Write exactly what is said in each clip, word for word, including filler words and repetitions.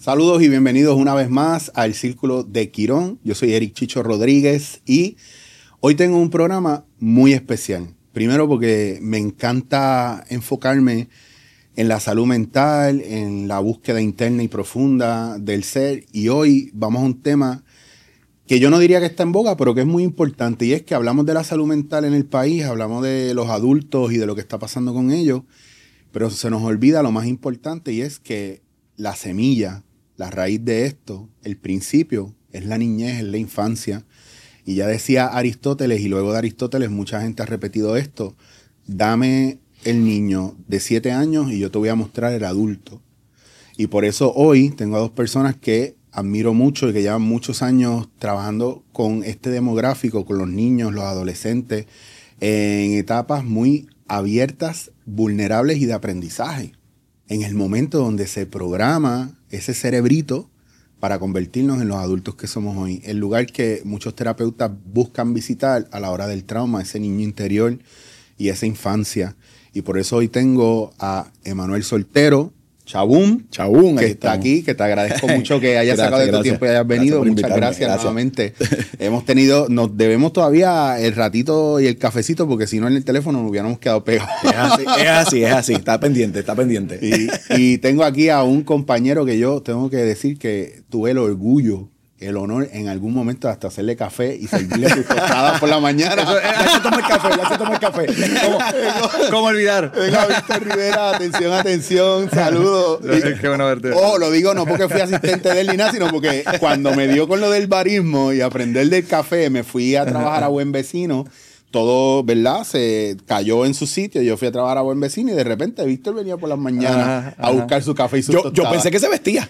Saludos y bienvenidos una vez más al Círculo de Quirón. Yo soy Eric Chicho Rodríguez y hoy tengo un programa muy especial. Primero porque me encanta enfocarme en la salud mental, en la búsqueda interna y profunda del ser. Y hoy vamos a un tema que yo no diría que está en boga, pero que es muy importante. Y es que hablamos de la salud mental en el país, hablamos de los adultos y de lo que está pasando con ellos, pero se nos olvida lo más importante y es que la semilla, la raíz de esto, el principio, es la niñez, es la infancia. Y ya decía Aristóteles, y luego de Aristóteles mucha gente ha repetido esto: dame el niño de siete años y yo te voy a mostrar el adulto. Y por eso hoy tengo a dos personas que admiro mucho y que llevan muchos años trabajando con este demográfico, con los niños, los adolescentes, en etapas muy abiertas, vulnerables y de aprendizaje. En el momento donde se programa ese cerebrito para convertirnos en los adultos que somos hoy. El lugar que muchos terapeutas buscan visitar a la hora del trauma, ese niño interior y esa infancia. Y por eso hoy tengo a Emanuel Soltero, Chabún, Chabún, que está aquí, que te agradezco mucho que hayas gracias, sacado de tu gracias. tiempo y hayas venido. Gracias Muchas gracias, gracias nuevamente. Hemos tenido, nos debemos todavía el ratito y el cafecito, porque si no en el teléfono nos hubiéramos quedado pegados. Es así, es así, es así. Está pendiente, está pendiente. Y, y tengo aquí a un compañero que yo tengo que decir que tuve el orgullo, el honor en algún momento hasta hacerle café y servirle sus tostadas por la mañana. Eso, ya se toma el café, ya se toma el café. ¿Cómo, cómo olvidar? Venga, Víctor Rivera, atención, atención, saludos. Qué bueno verte. Oh, lo digo no porque fui asistente de él ni nada, sino porque cuando me dio con lo del barismo y aprender del café, me fui a trabajar a Buen Vecino. Todo, ¿verdad? Se cayó en su sitio. Yo fui a trabajar a Buen Vecino y de repente Víctor venía por las mañanas ajá, a ajá. buscar su café y su Yo, tostadas. yo pensé que se vestía.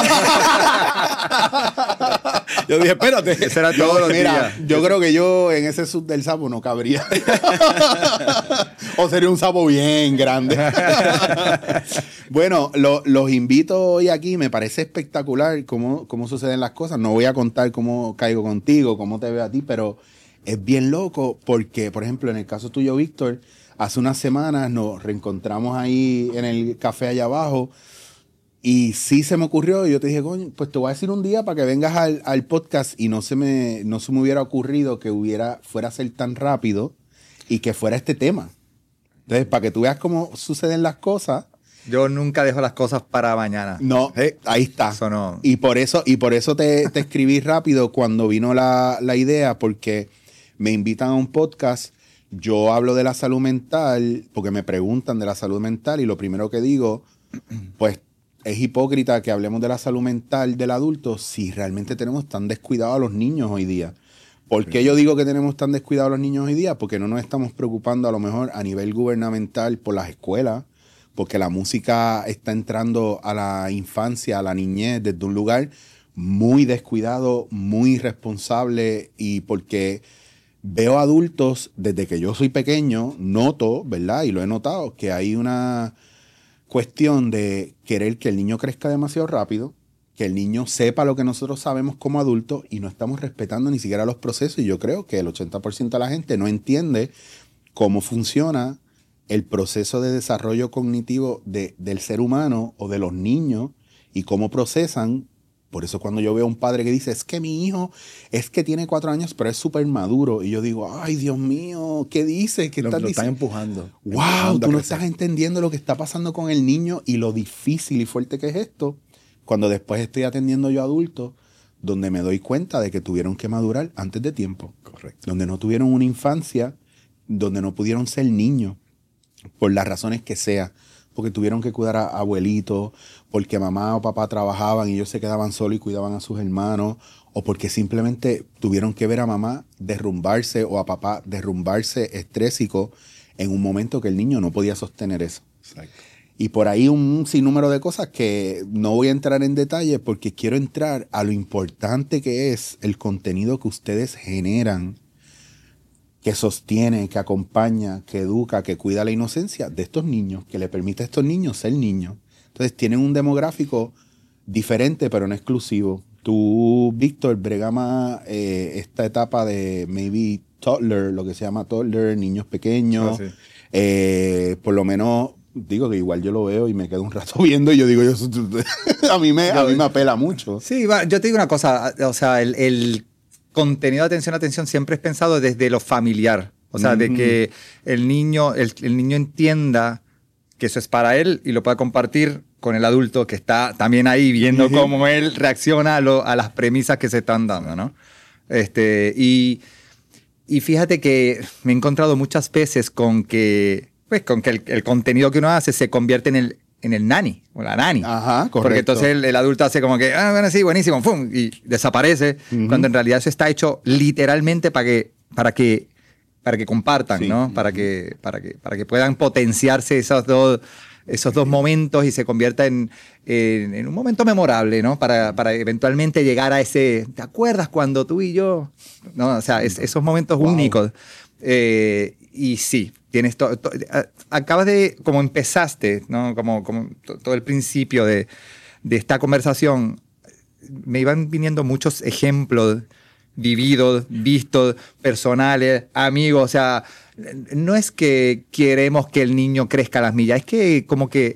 Yo dije, espérate. Eso era todos los Mira, días. yo creo que yo en ese sub del sapo no cabría. O sería un sapo bien grande. Bueno, lo, los invito hoy aquí. Me parece espectacular cómo, cómo suceden las cosas. No voy a contar cómo caigo contigo, cómo te veo a ti, pero es bien loco porque, por ejemplo, en el caso tuyo, Víctor, hace unas semanas nos reencontramos ahí en el café allá abajo y sí se me ocurrió, y yo te dije, coño, pues te voy a decir un día para que vengas al, al podcast, y no se me no se me hubiera ocurrido que hubiera fuera a ser tan rápido y que fuera este tema. Entonces, para que tú veas cómo suceden las cosas. Yo nunca dejo las cosas para mañana. No, eh, ahí está. Eso no. Y por eso, y por eso te, te escribí rápido cuando vino la, la idea, porque me invitan a un podcast. Yo hablo de la salud mental porque me preguntan de la salud mental y lo primero que digo, pues es hipócrita que hablemos de la salud mental del adulto si realmente tenemos tan descuidados a los niños hoy día. ¿Por qué yo digo que tenemos tan descuidados a los niños hoy día? Porque no nos estamos preocupando a lo mejor a nivel gubernamental por las escuelas, porque la música está entrando a la infancia, a la niñez desde un lugar muy descuidado, muy irresponsable, y porque veo adultos, desde que yo soy pequeño, noto, ¿verdad? Y lo he notado, que hay una cuestión de querer que el niño crezca demasiado rápido, que el niño sepa lo que nosotros sabemos como adultos, y no estamos respetando ni siquiera los procesos. Y yo creo que el ochenta por ciento de la gente no entiende cómo funciona el proceso de desarrollo cognitivo de, del ser humano o de los niños y cómo procesan. Por eso cuando yo veo a un padre que dice, es que mi hijo es que tiene cuatro años, pero es súper maduro. Y yo digo, ay, Dios mío, ¿qué dices? ¿Qué Lo, estás lo están diciendo? empujando. Wow, empujando tú a no crecer. estás entendiendo lo que está pasando con el niño y lo difícil y fuerte que es esto. Cuando después estoy atendiendo yo a adultos, donde me doy cuenta de que tuvieron que madurar antes de tiempo. Correcto. Donde no tuvieron una infancia, donde no pudieron ser niños, por las razones que sea. Porque tuvieron que cuidar a abuelitos, porque mamá o papá trabajaban y ellos se quedaban solos y cuidaban a sus hermanos, o porque simplemente tuvieron que ver a mamá derrumbarse o a papá derrumbarse estrésico en un momento que el niño no podía sostener eso. Exacto. Y por ahí un sinnúmero de cosas que no voy a entrar en detalle porque quiero entrar a lo importante que es el contenido que ustedes generan, que sostiene, que acompaña, que educa, que cuida la inocencia de estos niños, que le permite a estos niños ser niños. Entonces tienen un demográfico diferente, pero no exclusivo. Tú, Víctor, brega más eh, esta etapa de maybe toddler, lo que se llama toddler, niños pequeños. Ah, sí. eh, por lo menos digo que igual yo lo veo y me quedo un rato viendo y yo digo, yo, a, mí me, a mí me apela mucho. Sí, va, yo te digo una cosa, o sea, el, el contenido de atención, atención siempre es pensado desde lo familiar. O sea, mm-hmm. de que el niño, el, el niño entienda que eso es para él y lo pueda compartir con el adulto que está también ahí viendo mm-hmm. cómo él reacciona a, lo, a las premisas que se están dando, ¿no? Este, y, y fíjate que me he encontrado muchas veces con que, pues, con que el, el contenido que uno hace se convierte en el, en el nani, o la nani. Ajá, correcto. Porque entonces el, el adulto hace como que, ah, bueno, sí, buenísimo, ¡pum! Y desaparece, mm-hmm. cuando en realidad eso está hecho literalmente para que, para que para que compartan, sí. ¿no? Para que, para que, para que puedan potenciarse esos dos, esos dos momentos y se convierta en, en, en un momento memorable, ¿no? Para, para eventualmente llegar a ese, ¿te acuerdas cuando tú y yo? ¿No? O sea, es, esos momentos wow. únicos. Eh, y sí, tienes todo, to, acabas de, como empezaste, ¿no? Como, como to, todo el principio de, de esta conversación, me iban viniendo muchos ejemplos vividos, vistos, personales, amigos. O sea, no es que queremos que el niño crezca a las millas, es que como que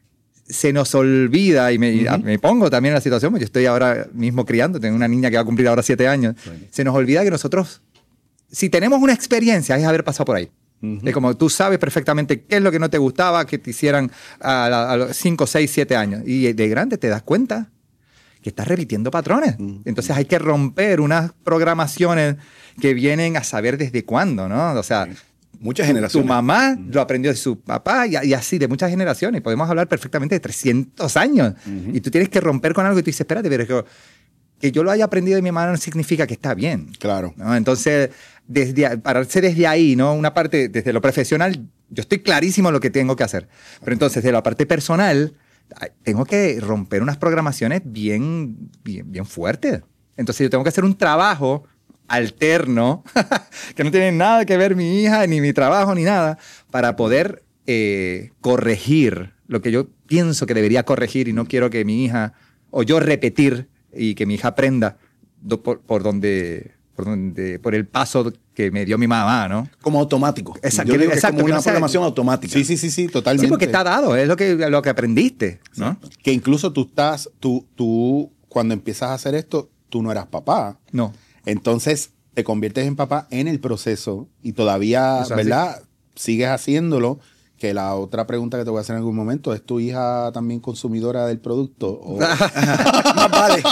se nos olvida, y me, uh-huh. me pongo también en la situación, yo estoy ahora mismo criando, tengo una niña que va a cumplir ahora siete años, uh-huh. se nos olvida que nosotros, si tenemos una experiencia, es haber pasado por ahí. Uh-huh. Es como tú sabes perfectamente qué es lo que no te gustaba que te hicieran a, a, a los cinco, seis, siete años. Y de grande te das cuenta que estás repitiendo patrones. Mm. Entonces hay que romper unas programaciones que vienen a saber desde cuándo, ¿no? O sea, muchas generaciones. Tu mamá mm. lo aprendió de su papá y, y así, de muchas generaciones. Podemos hablar perfectamente de trescientos años. Mm-hmm. Y tú tienes que romper con algo y tú dices, espérate, pero es que, que yo lo haya aprendido de mi mamá no significa que está bien. Claro. ¿No? Entonces, desde, pararse desde ahí, ¿no? Una parte, desde lo profesional, yo estoy clarísimo en lo que tengo que hacer. Pero entonces, de la parte personal, tengo que romper unas programaciones bien, bien, bien fuertes. Entonces yo tengo que hacer un trabajo alterno que no tiene nada que ver mi hija, ni mi trabajo, ni nada, para poder eh, corregir lo que yo pienso que debería corregir y no quiero que mi hija, o yo repetir y que mi hija aprenda do, por, por donde... Por, donde, por el paso que me dio mi mamá, ¿no? Como automático. Exacto. Yo digo que exacto, es como que una no sea, programación automática. Sí, sí, sí, sí, totalmente. Sí, porque está dado, es lo que, lo que aprendiste, ¿no? Exacto. Que incluso tú estás, tú, tú, cuando empiezas a hacer esto, tú no eras papá. No. Entonces te conviertes en papá en el proceso y todavía, ¿verdad? Sigues haciéndolo. Que la otra pregunta que te voy a hacer en algún momento, ¿es tu hija también consumidora del producto? ¿O? Más vale.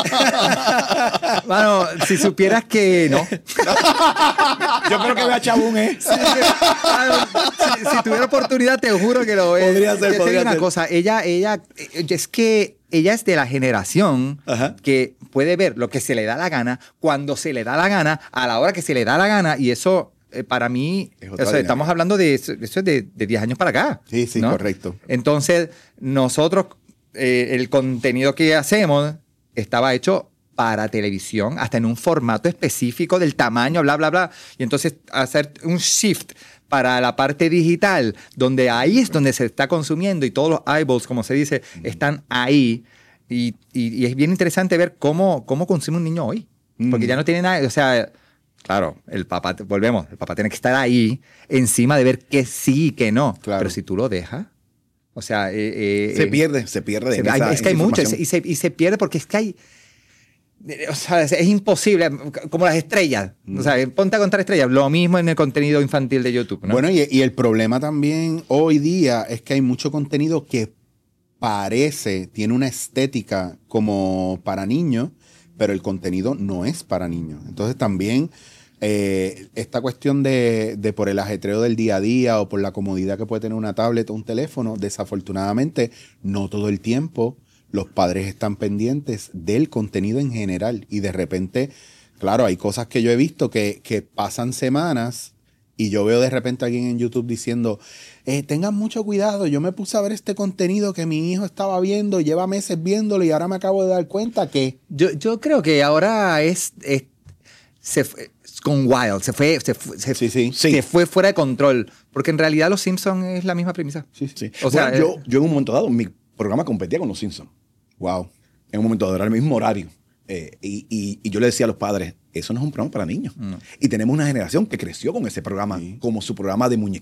Bueno, si supieras que no. Yo creo que vea Chabún, ¿eh? Sí, si, si tuviera oportunidad, te juro que lo es. Podría ser, Yo podría una ser. cosa, ella, ella, es que ella es de la generación Ajá. que puede ver lo que se le da la gana, cuando se le da la gana, a la hora que se le da la gana, y eso... Eh, para mí, o sea, estamos hablando de eso, eso es de, de diez años para acá. Sí, sí, ¿no? correcto. Entonces, nosotros, eh, el contenido que hacemos estaba hecho para televisión, hasta en un formato específico del tamaño, bla, bla, bla. Y entonces hacer un shift para la parte digital, donde ahí es donde se está consumiendo y todos los eyeballs, como se dice, mm. están ahí. Y, y, y es bien interesante ver cómo, cómo consume un niño hoy. Mm. Porque ya no tiene nada, o sea... Claro, el papá, volvemos, el papá tiene que estar ahí encima de ver que sí y que no. Claro. Pero si tú lo dejas, o sea... Eh, eh, se pierde, se pierde. Se, en hay, esa, es que hay mucho y se, y se pierde porque es que hay... O sea, es imposible, como las estrellas. Mm. O sea, ponte a contar estrellas. Lo mismo en el contenido infantil de YouTube, ¿no? Bueno, y, y el problema también hoy día es que hay mucho contenido que parece, tiene una estética como para niños, pero el contenido no es para niños. Entonces también eh, esta cuestión de, de por el ajetreo del día a día o por la comodidad que puede tener una tablet o un teléfono, desafortunadamente no todo el tiempo los padres están pendientes del contenido en general. Y de repente, claro, hay cosas que yo he visto que, que pasan semanas y yo veo de repente a alguien en YouTube diciendo, eh, tengan mucho cuidado, yo me puse a ver este contenido que mi hijo estaba viendo, lleva meses viéndolo y ahora me acabo de dar cuenta que... Yo, yo creo que ahora es... es se fue, con Wild, se fue, se, fue, se, sí, sí. se fue fuera de control, porque en realidad Los Simpsons es la misma premisa. Sí, sí. O sea, bueno, yo, yo en un momento dado, mi programa competía con Los Simpsons. Wow. En un momento dado, era el mismo horario. Eh, y, y, y yo le decía a los padres, eso no es un programa para niños. No. Y tenemos una generación que creció con ese programa, sí. como su programa de muñequito.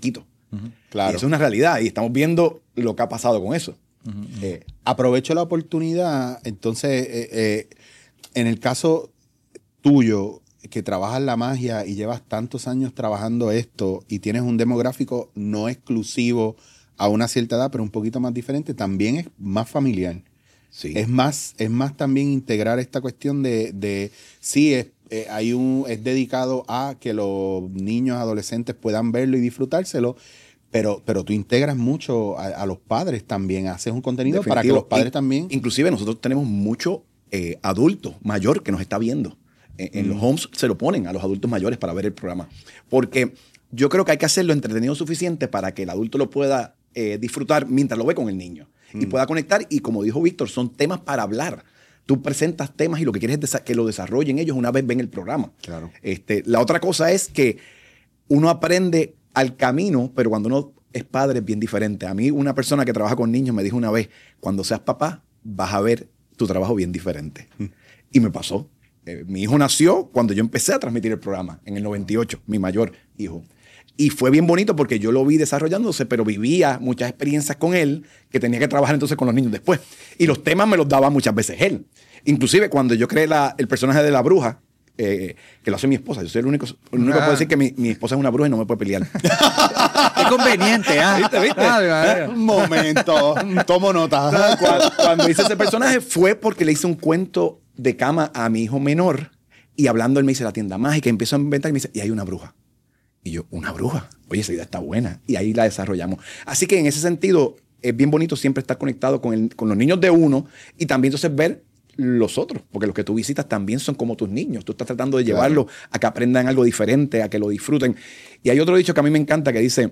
Uh-huh. Claro. Y eso es una realidad y estamos viendo lo que ha pasado con eso. Uh-huh. Eh, aprovecho la oportunidad, entonces, eh, eh, en el caso tuyo, que trabajas la magia y llevas tantos años trabajando esto y tienes un demográfico no exclusivo a una cierta edad, pero un poquito más diferente, también es más familiar. Sí. Es más, es más también integrar esta cuestión de, de sí, es, eh, hay un, es dedicado a que los niños, adolescentes puedan verlo y disfrutárselo, pero, pero tú integras mucho a, a los padres también, haces un contenido Definitivo. para que los padres In, también... Inclusive nosotros tenemos mucho eh, adulto mayor que nos está viendo. En, en mm. los homes se lo ponen a los adultos mayores para ver el programa. Porque yo creo que hay que hacerlo entretenido suficiente para que el adulto lo pueda eh, disfrutar mientras lo ve con el niño. Mm. Y pueda conectar. Y como dijo Víctor, son temas para hablar. Tú presentas temas y lo que quieres es que lo desarrollen ellos una vez ven el programa. Claro. Este, la otra cosa es que uno aprende al camino, pero cuando uno es padre es bien diferente. A mí una persona que trabaja con niños me dijo una vez, cuando seas papá vas a ver tu trabajo bien diferente. Mm. Y me pasó. Eh, mi hijo nació cuando yo empecé a transmitir el programa, en el noventa y ocho, mi mayor hijo. Y fue bien bonito porque yo lo vi desarrollándose, pero vivía muchas experiencias con él que tenía que trabajar entonces con los niños después. Y los temas me los daba muchas veces él. Inclusive cuando yo creé la, el personaje de la bruja, eh, que lo hace mi esposa. Yo soy el único, el único ah. que puedo decir que mi, mi esposa es una bruja y no me puede pelear. Qué conveniente, ¿ah? ¿Viste, viste? Ah, un momento, tomo nota. Cuando, cuando hice ese personaje fue porque le hice un cuento de cama a mi hijo menor y hablando él me dice la tienda mágica y empiezo a inventar y me dice, y hay una bruja. Y yo, ¿una bruja? Oye, esa idea está buena. Y ahí la desarrollamos. Así que en ese sentido es bien bonito siempre estar conectado con, el, con los niños de uno y también entonces ver los otros, porque los que tú visitas también son como tus niños. Tú estás tratando de claro. llevarlos a que aprendan algo diferente, a que lo disfruten. Y hay otro dicho que a mí me encanta que dice,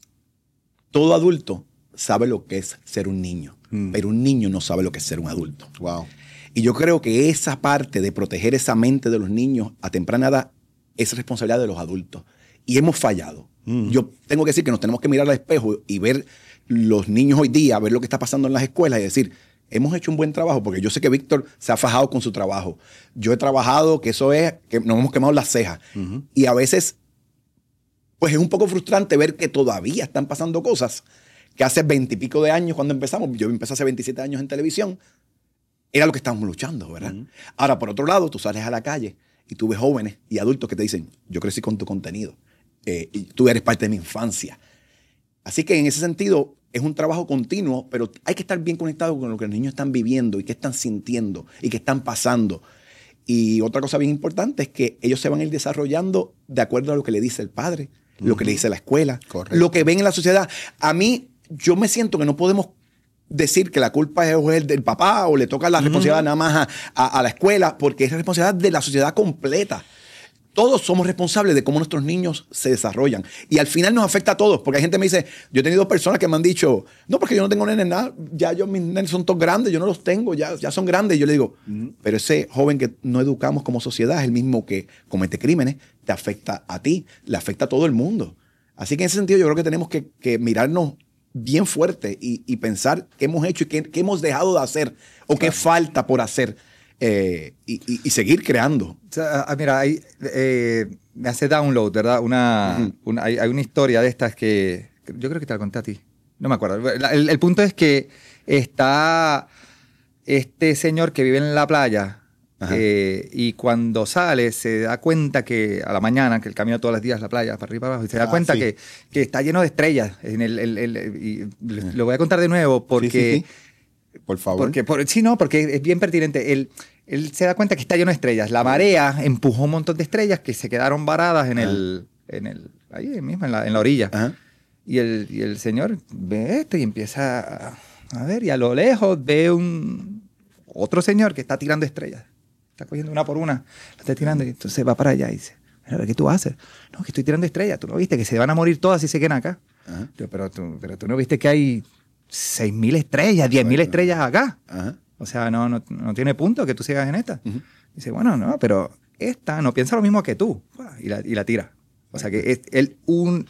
todo adulto sabe lo que es ser un niño, mm. pero un niño no sabe lo que es ser un adulto. Wow. Y yo creo que esa parte de proteger esa mente de los niños a temprana edad es responsabilidad de los adultos. Y hemos fallado. Mm. Yo tengo que decir que nos tenemos que mirar al espejo y ver los niños hoy día, ver lo que está pasando en las escuelas y decir, hemos hecho un buen trabajo, porque yo sé que Víctor se ha fajado con su trabajo. Yo he trabajado, que eso es, que nos hemos quemado las cejas. Uh-huh. Y a veces, pues es un poco frustrante ver que todavía están pasando cosas que hace veintipico de años cuando empezamos, yo empecé hace veintisiete años en televisión, era lo que estábamos luchando, ¿verdad? Uh-huh. Ahora, por otro lado, tú sales a la calle y tú ves jóvenes y adultos que te dicen, yo crecí con tu contenido, eh, y tú eres parte de mi infancia. Así que en ese sentido es un trabajo continuo, pero hay que estar bien conectado con lo que los niños están viviendo y qué están sintiendo y qué están pasando. Y otra cosa bien importante es que ellos se van a ir desarrollando de acuerdo a lo que le dice el padre, uh-huh. lo que le dice la escuela, correcto. Lo que ven en la sociedad. A mí, yo me siento que no podemos decir que la culpa es el del papá o le toca la responsabilidad uh-huh. nada más a, a, a la escuela, porque es la responsabilidad de la sociedad completa. Todos somos responsables de cómo nuestros niños se desarrollan. Y al final nos afecta a todos. Porque hay gente que me dice, yo he tenido personas que me han dicho, no, porque yo no tengo nenes nada. Ya yo, mis nenes son todos grandes, yo no los tengo, ya, ya son grandes. Y yo le digo, mm. pero ese joven que no educamos como sociedad es el mismo que comete crímenes, te afecta a ti, le afecta a todo el mundo. Así que en ese sentido yo creo que tenemos que, que mirarnos bien fuerte y, y pensar qué hemos hecho y qué, qué hemos dejado de hacer o claro. qué falta por hacer. Eh, y, y, y seguir creando. O sea, mira, hay, eh, me hace download, ¿verdad? Una, uh-huh. una, hay, hay una historia de estas que, que yo creo que te la conté a ti. No me acuerdo. El, el punto es que está este señor que vive en la playa eh, y cuando sale se da cuenta que a la mañana, que él camina todos los días a la playa, para arriba y para abajo, y se da ah, cuenta sí. que, que está lleno de estrellas. En el, el, el, el, y uh-huh. Lo voy a contar de nuevo porque... Sí, sí, sí. Por favor. Porque, por, sí, no, porque es bien pertinente. Él, él se da cuenta que está lleno de estrellas. La marea empujó un montón de estrellas que se quedaron varadas en, el, en el, ahí mismo, en la, en la orilla. Ajá. Y el, y el señor ve esto y empieza a, a ver, y a lo lejos ve un otro señor que está tirando estrellas. Está cogiendo una por una, la está tirando y entonces va para allá y dice, mira, ¿qué tú haces? No, que estoy tirando estrellas. ¿Tú no viste que se van a morir todas si se quedan acá? Ajá. Yo, pero, tú, pero tú no viste que hay seis mil estrellas, diez mil estrellas acá. Ajá. O sea, no, no, no tiene punto que tú sigas en esta. Uh-huh. Dice, bueno, no, pero esta no piensa lo mismo que tú. Y la, y la tira. O sea, que es el, un...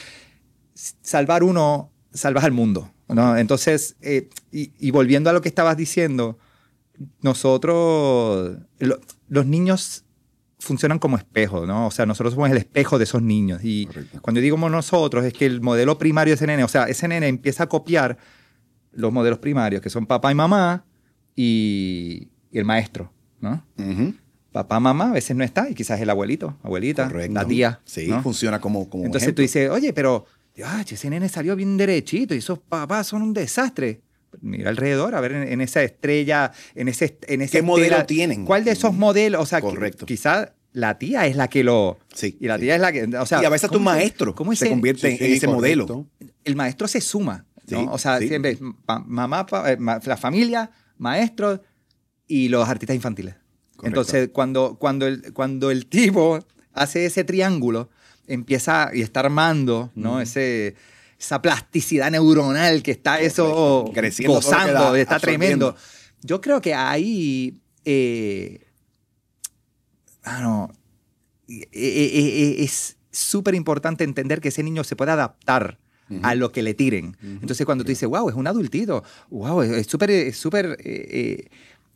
Salvar uno, salvas al mundo, ¿no? Entonces, eh, y, y volviendo a lo que estabas diciendo, nosotros, lo, los niños funcionan como espejos, ¿no? O sea, nosotros somos el espejo de esos niños. Y Correcto. Cuando digo nosotros, es que el modelo primario de ese nene, o sea, ese nene empieza a copiar los modelos primarios, que son papá y mamá y, y el maestro, ¿no? Uh-huh. Papá, mamá, a veces no está, y quizás el abuelito, abuelita, Correcto. La tía. Sí, ¿no? funciona como, como Entonces ejemplo. Tú dices, oye, pero ay, ese nene salió bien derechito y esos papás son un desastre. Mira alrededor, a ver en, en esa estrella, en ese... En esa ¿Qué estela, modelo tienen? ¿Cuál de esos modelos? O sea, Correcto. Quizás la tía es la que lo... Sí. Y la sí. tía es la que... O sea, y a veces tu maestro ¿cómo se ese, convierte sí, sí, en ese correcto. modelo. El maestro se suma, ¿no? Sí, o sea, sí. siempre pa, mamá, pa, eh, ma, la familia, maestros y los artistas infantiles. Correcto. Entonces, cuando, cuando, el, cuando el tipo hace ese triángulo, empieza y está armando, ¿no? Mm. Ese, esa plasticidad neuronal que está Correcto. Eso Creciendo, gozando, está tremendo. Yo creo que ahí... Eh, ah, no, eh, eh, eh, es súper importante entender que ese niño se puede adaptar uh-huh. a lo que le tiren. Uh-huh. Entonces, cuando tú dices, wow, es un adultito, wow, es súper es súper eh,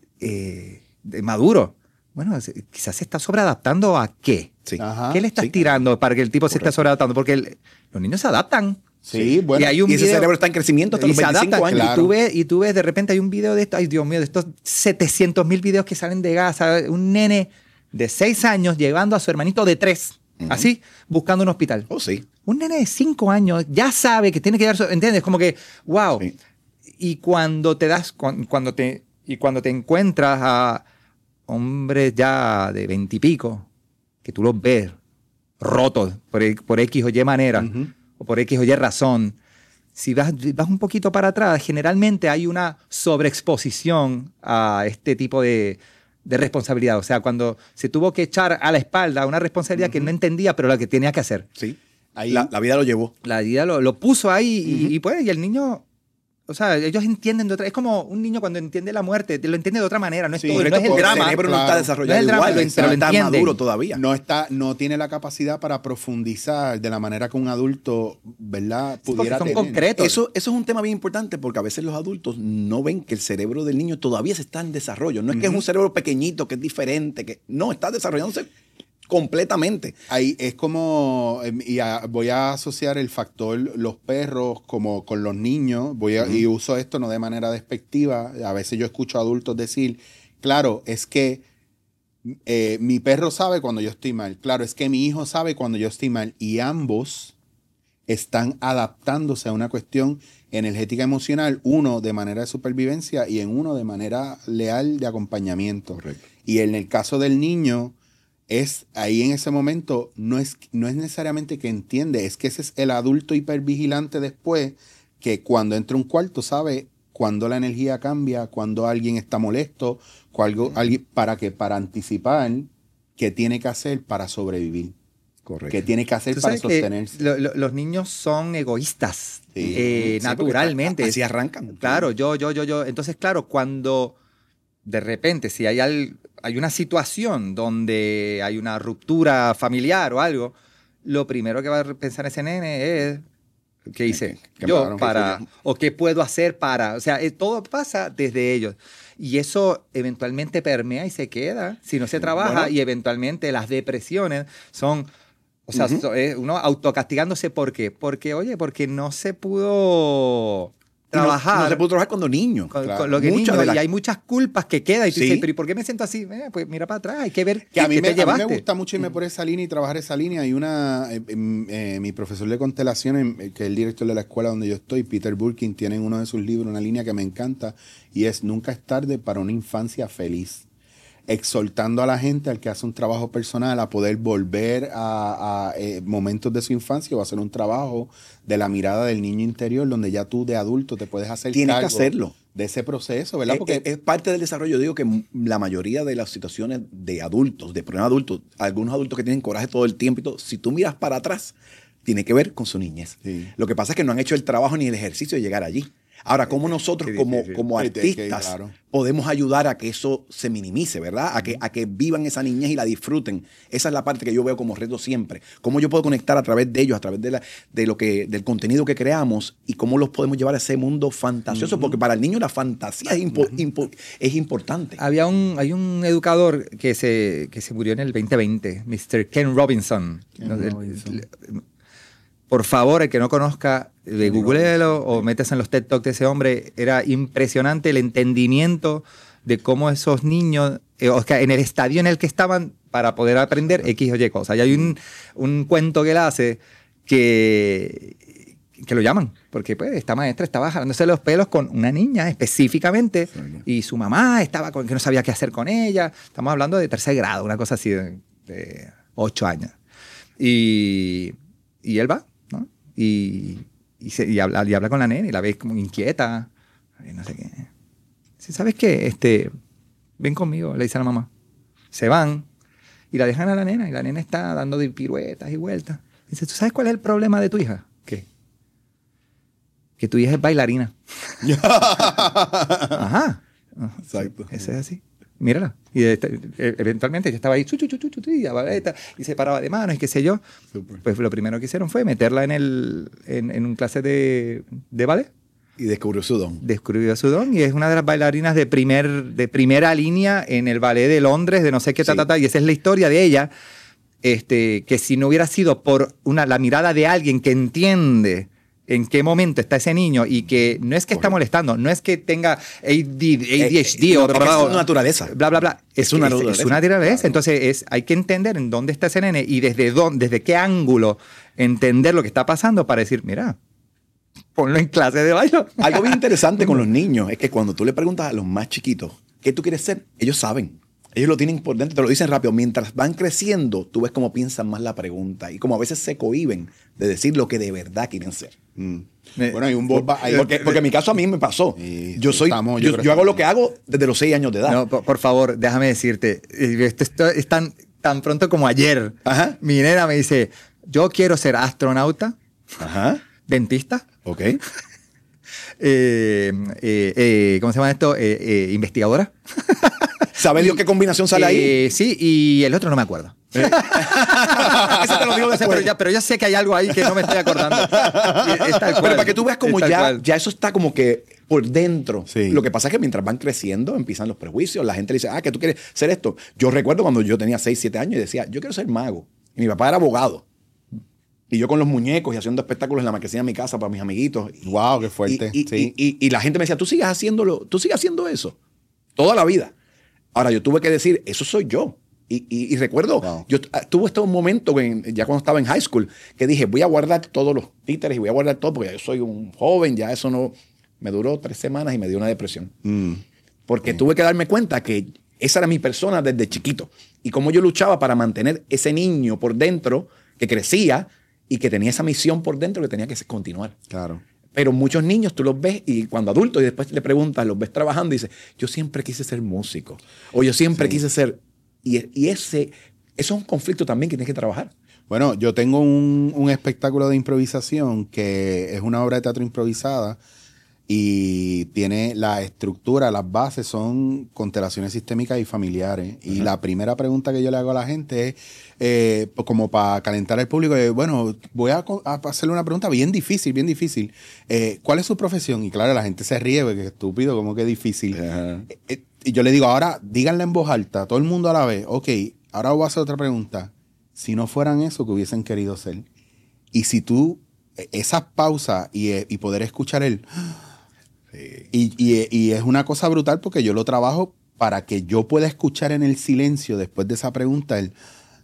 eh, eh, maduro. Bueno, quizás se está sobreadaptando a qué. Sí. Ajá, ¿Qué le estás sí. tirando para que el tipo Correcto. Se esté sobreadaptando? Porque el, los niños se adaptan. Sí, bueno. Y, hay un y ese video, cerebro está en crecimiento hasta los veinticinco años. Claro. Y, tú ves, y tú ves, de repente hay un video de esto, ay Dios mío, de estos setecientos mil videos que salen de Gaza, un nene de seis años llevando a su hermanito de tres, uh-huh. así, buscando un hospital. Oh, sí. Un nene de cinco años ya sabe que tiene que dar su, ¿entiendes? Como que, wow. Sí. Y cuando te das, cuando te, y cuando te encuentras a hombres ya de veintipico, que tú los ves rotos por, por X o Y manera, uh-huh. o por X o Y razón, si vas, vas un poquito para atrás, generalmente hay una sobreexposición a este tipo de, de responsabilidad. O sea, cuando se tuvo que echar a la espalda una responsabilidad uh-huh. que no entendía, pero la que tenía que hacer. Sí, ahí la, la vida lo llevó. La vida lo, lo puso ahí uh-huh. y, y pues, y el niño... O sea, ellos entienden de otra... Es como un niño cuando entiende la muerte, lo entiende de otra manera. No es, sí, todo, no es el drama. El cerebro claro, no está desarrollado no es el drama, igual, lo, pero lo está entiende. maduro todavía. No, está, no tiene la capacidad para profundizar de la manera que un adulto, ¿verdad? Sí, pudiera son tener. concretos. Eso, eso es un tema bien importante porque a veces los adultos no ven que el cerebro del niño todavía se está en desarrollo. No es uh-huh. que es un cerebro pequeñito, que es diferente, que no, está desarrollándose completamente. Ahí es como, y a, voy a asociar el factor los perros como con los niños, voy a, uh-huh. y uso esto no de manera despectiva. A veces yo escucho a adultos decir, claro, es que eh, mi perro sabe cuando yo estoy mal, claro, es que mi hijo sabe cuando yo estoy mal, y ambos están adaptándose a una cuestión energética emocional, uno de manera de supervivencia y en uno de manera leal de acompañamiento. Correcto. Y en el caso del niño, es ahí en ese momento, no es, no es necesariamente que entiende, es que ese es el adulto hipervigilante después, que cuando entra a un cuarto sabe cuando la energía cambia, cuando alguien está molesto, cuando, alguien, para que para anticipar qué tiene que hacer para sobrevivir. Correcto. ¿Qué tiene que hacer para sostenerse? Lo, lo, los niños son egoístas, sí. eh, sí, naturalmente. Así arrancan. Claro, yo, yo, yo, yo. Entonces, claro, cuando de repente, si hay, al, hay una situación donde hay una ruptura familiar o algo, lo primero que va a pensar ese nene es ¿qué hice ¿Qué, yo qué para? ¿O qué puedo hacer para? O sea, eh, todo pasa desde ellos. Y eso eventualmente permea y se queda si no se trabaja. Bueno. Y eventualmente las depresiones son... O sea, uh-huh. uno autocastigándose. ¿Por qué? Porque, oye, porque no se pudo... trabajar. No, no se pudo trabajar cuando niño. Con, claro. con lo que niño la... Y hay muchas culpas que quedan. Y tú sí. dices, pero ¿y por qué me siento así? Eh, pues mira para atrás, hay que ver que qué, a mí qué me, te llevaste. A mí me gusta mucho irme por esa línea y trabajar esa línea. Hay una, eh, eh, mi profesor de constelaciones, que es el director de la escuela donde yo estoy, Peter Burkin, tiene en uno de sus libros una línea que me encanta y es Nunca es tarde para una infancia feliz. Exhortando a la gente al que hace un trabajo personal a poder volver a, a eh, momentos de su infancia o hacer un trabajo de la mirada del niño interior donde ya tú de adulto te puedes hacer Tienes cargo que hacerlo. De ese proceso, ¿verdad? Es, Porque es, es parte del desarrollo. Yo digo que la mayoría de las situaciones de adultos, de problemas adultos, algunos adultos que tienen coraje todo el tiempo y todo, si tú miras para atrás, tiene que ver con su niñez. Sí. Lo que pasa es que no han hecho el trabajo ni el ejercicio de llegar allí. Ahora, ¿cómo nosotros como, como Es que, artistas claro. podemos ayudar a que eso se minimice, ¿verdad? A que, a que vivan esa niñez y la disfruten. Esa es la parte que yo veo como reto siempre. ¿Cómo yo puedo conectar a través de ellos, a través de, la, de lo que, del contenido que creamos y cómo los podemos llevar a ese mundo fantasioso? Uh-huh. Porque para el niño la fantasía es, impo, uh-huh. impo, es importante. Había un, hay un educador que se, que se murió en el veinte veinte, mister Ken Robinson. Ken el, Robinson. El, el, por favor, el que no conozca, de googleelo o métese en los TED Talks de ese hombre. Era impresionante el entendimiento de cómo esos niños, eh, o sea, en el estadio en el que estaban para poder aprender X o Y cosas. Y hay un, un cuento que él hace que, que lo llaman, porque pues esta maestra estaba jalándose los pelos con una niña específicamente, sí, y su mamá estaba con, que no sabía qué hacer con ella. Estamos hablando de tercer grado, una cosa así de, de ocho años. Y, y él va, ¿no? Y, y, se, y, habla, y habla con la nena y la ve como inquieta, y no sé qué. Dice, ¿sabes qué? Este, ven conmigo, le dice a la mamá. Se van y la dejan a la nena y la nena está dando de piruetas y vueltas. Dice, ¿tú sabes cuál es el problema de tu hija? ¿Qué? Que tu hija es bailarina. Ajá. Exacto. Sí, eso es así. Mírala. Y este, eventualmente ella estaba ahí, chu, chu, chu, chu, chu, y, baleta, y se paraba de manos y qué sé yo. Super. Pues lo primero que hicieron fue meterla en, el, en, en un clase de, de ballet. Y descubrió su don. Descubrió su don y es una de las bailarinas de, primer, de primera línea en el ballet de Londres, de no sé qué, sí. ta, ta, ta, y esa es la historia de ella, este, que si no hubiera sido por una, la mirada de alguien que entiende en qué momento está ese niño y que no es que está molestando, no es que tenga A D H D eh, o... no, bla, es una naturaleza. Bla, bla, bla. Es, es una es, naturaleza. Es una naturaleza. Claro. Entonces es, hay que entender en dónde está ese nene y desde, dónde, desde qué ángulo entender lo que está pasando para decir, mira, ponlo en clase de baile. Algo bien interesante con los niños es que cuando tú le preguntas a los más chiquitos, ¿qué tú quieres ser? Ellos saben. Ellos lo tienen por dentro, te lo dicen rápido. Mientras van creciendo, tú ves cómo piensan más la pregunta y cómo a veces se cohíben de decir lo que de verdad quieren ser. Mm. Bueno, hay un bomba. Hay, porque, porque en mi caso a mí me pasó. Sí, yo soy, estamos, yo, yo, yo hago lo que hago desde los seis años de edad. No, por, por favor, déjame decirte, esto, esto es tan, tan pronto como ayer. Ajá. Mi nena me dice, yo quiero ser astronauta, Ajá. dentista. Ok. eh, eh, eh, ¿Cómo se llama esto? Eh, eh, investigadora. ¿Sabe Dios qué combinación sale eh, ahí? Sí, y el otro no me acuerdo. ¿Eh? Eso te lo digo después. Pero ya, pero ya sé que hay algo ahí que no me estoy acordando. Es tal cual. Pero para que tú veas como ya, ya eso está como que por dentro. Sí. Lo que pasa es que mientras van creciendo empiezan los prejuicios. La gente le dice, ah, que tú quieres ser esto. Yo recuerdo cuando yo tenía seis, siete años y decía, yo quiero ser mago. Y mi papá era abogado. Y yo con los muñecos y haciendo espectáculos en la marquesina de mi casa para mis amiguitos. Wow, qué fuerte. Y, y, sí. y, y, y la gente me decía, tú sigues haciéndolo, tú sigues haciendo eso. Toda la vida. Ahora, yo tuve que decir, eso soy yo. Y, y, y recuerdo, wow. yo tuve este momento, en, ya cuando estaba en high school, que dije, voy a guardar todos los títeres y voy a guardar todo, porque yo soy un joven, ya eso no... Me duró tres semanas y me dio una depresión. Mm. Porque sí. tuve que darme cuenta que esa era mi persona desde chiquito. Y cómo yo luchaba para mantener ese niño por dentro, que crecía y que tenía esa misión por dentro que tenía que continuar. Claro. Pero muchos niños tú los ves y cuando adultos y después le preguntas, los ves trabajando y dices, yo siempre quise ser músico. O yo siempre sí. quise ser... Y, y ese, eso es un conflicto también que tienes que trabajar. Bueno, yo tengo un, un espectáculo de improvisación que es una obra de teatro improvisada y tiene la estructura, las bases son constelaciones sistémicas y familiares. Uh-huh. Y la primera pregunta que yo le hago a la gente es, eh, como para calentar al público, eh, bueno, voy a, a hacerle una pregunta bien difícil, bien difícil. Eh, ¿Cuál es su profesión? Y claro, la gente se ríe porque es estúpido, como que difícil. Uh-huh. eh, y yo le digo, ahora díganla en voz alta, todo el mundo a la vez. Ok, ahora voy a hacer otra pregunta. Si no fueran eso que hubiesen querido ser. Y si tú, esas pausas y, y poder escuchar el... Sí. Y, y, y es una cosa brutal porque yo lo trabajo para que yo pueda escuchar en el silencio después de esa pregunta el,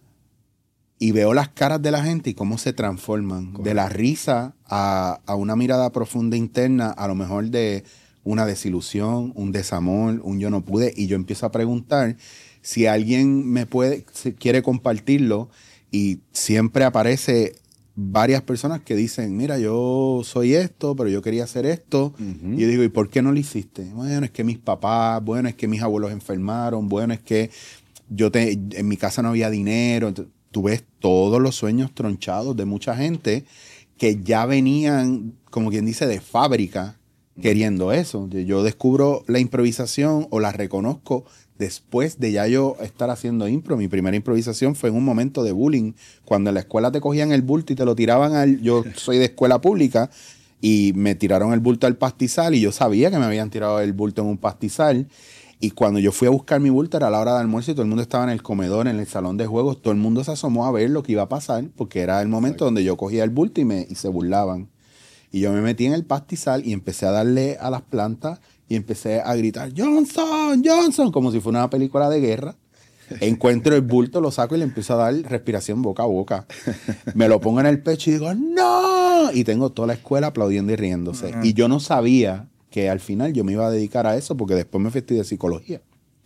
y veo las caras de la gente y cómo se transforman. Correcto. De la risa a, a una mirada profunda interna, a lo mejor de una desilusión, un desamor, un yo no pude, y yo empiezo a preguntar si alguien me puede, si quiere compartirlo, y siempre aparece varias personas que dicen, mira, yo soy esto, pero yo quería hacer esto. Uh-huh. Y yo digo, ¿y por qué no lo hiciste? Bueno, es que mis papás, bueno, es que mis abuelos enfermaron, bueno, es que yo te, en mi casa no había dinero. Entonces, tú ves todos los sueños tronchados de mucha gente que ya venían, como quien dice, de fábrica, queriendo eso. Yo descubro la improvisación o la reconozco después de ya yo estar haciendo impro. Mi primera improvisación fue en un momento de bullying, cuando en la escuela te cogían el bulto y te lo tiraban al... Yo soy de escuela pública y me tiraron el bulto al pastizal y yo sabía que me habían tirado el bulto en un pastizal. Y cuando yo fui a buscar mi bulto era la hora de almuerzo y todo el mundo estaba en el comedor, en el salón de juegos. Todo el mundo se asomó a ver lo que iba a pasar porque era el momento donde yo cogía el bulto y, me, y se burlaban. Y yo me metí en el pastizal y empecé a darle a las plantas y empecé a gritar, Johnson, Johnson, como si fuera una película de guerra. Encuentro el bulto, lo saco y le empiezo a dar respiración boca a boca. Me lo pongo en el pecho y digo, ¡no! Y tengo toda la escuela aplaudiendo y riéndose. Uh-huh. Y yo no sabía que al final yo me iba a dedicar a eso porque después me fui de psicología.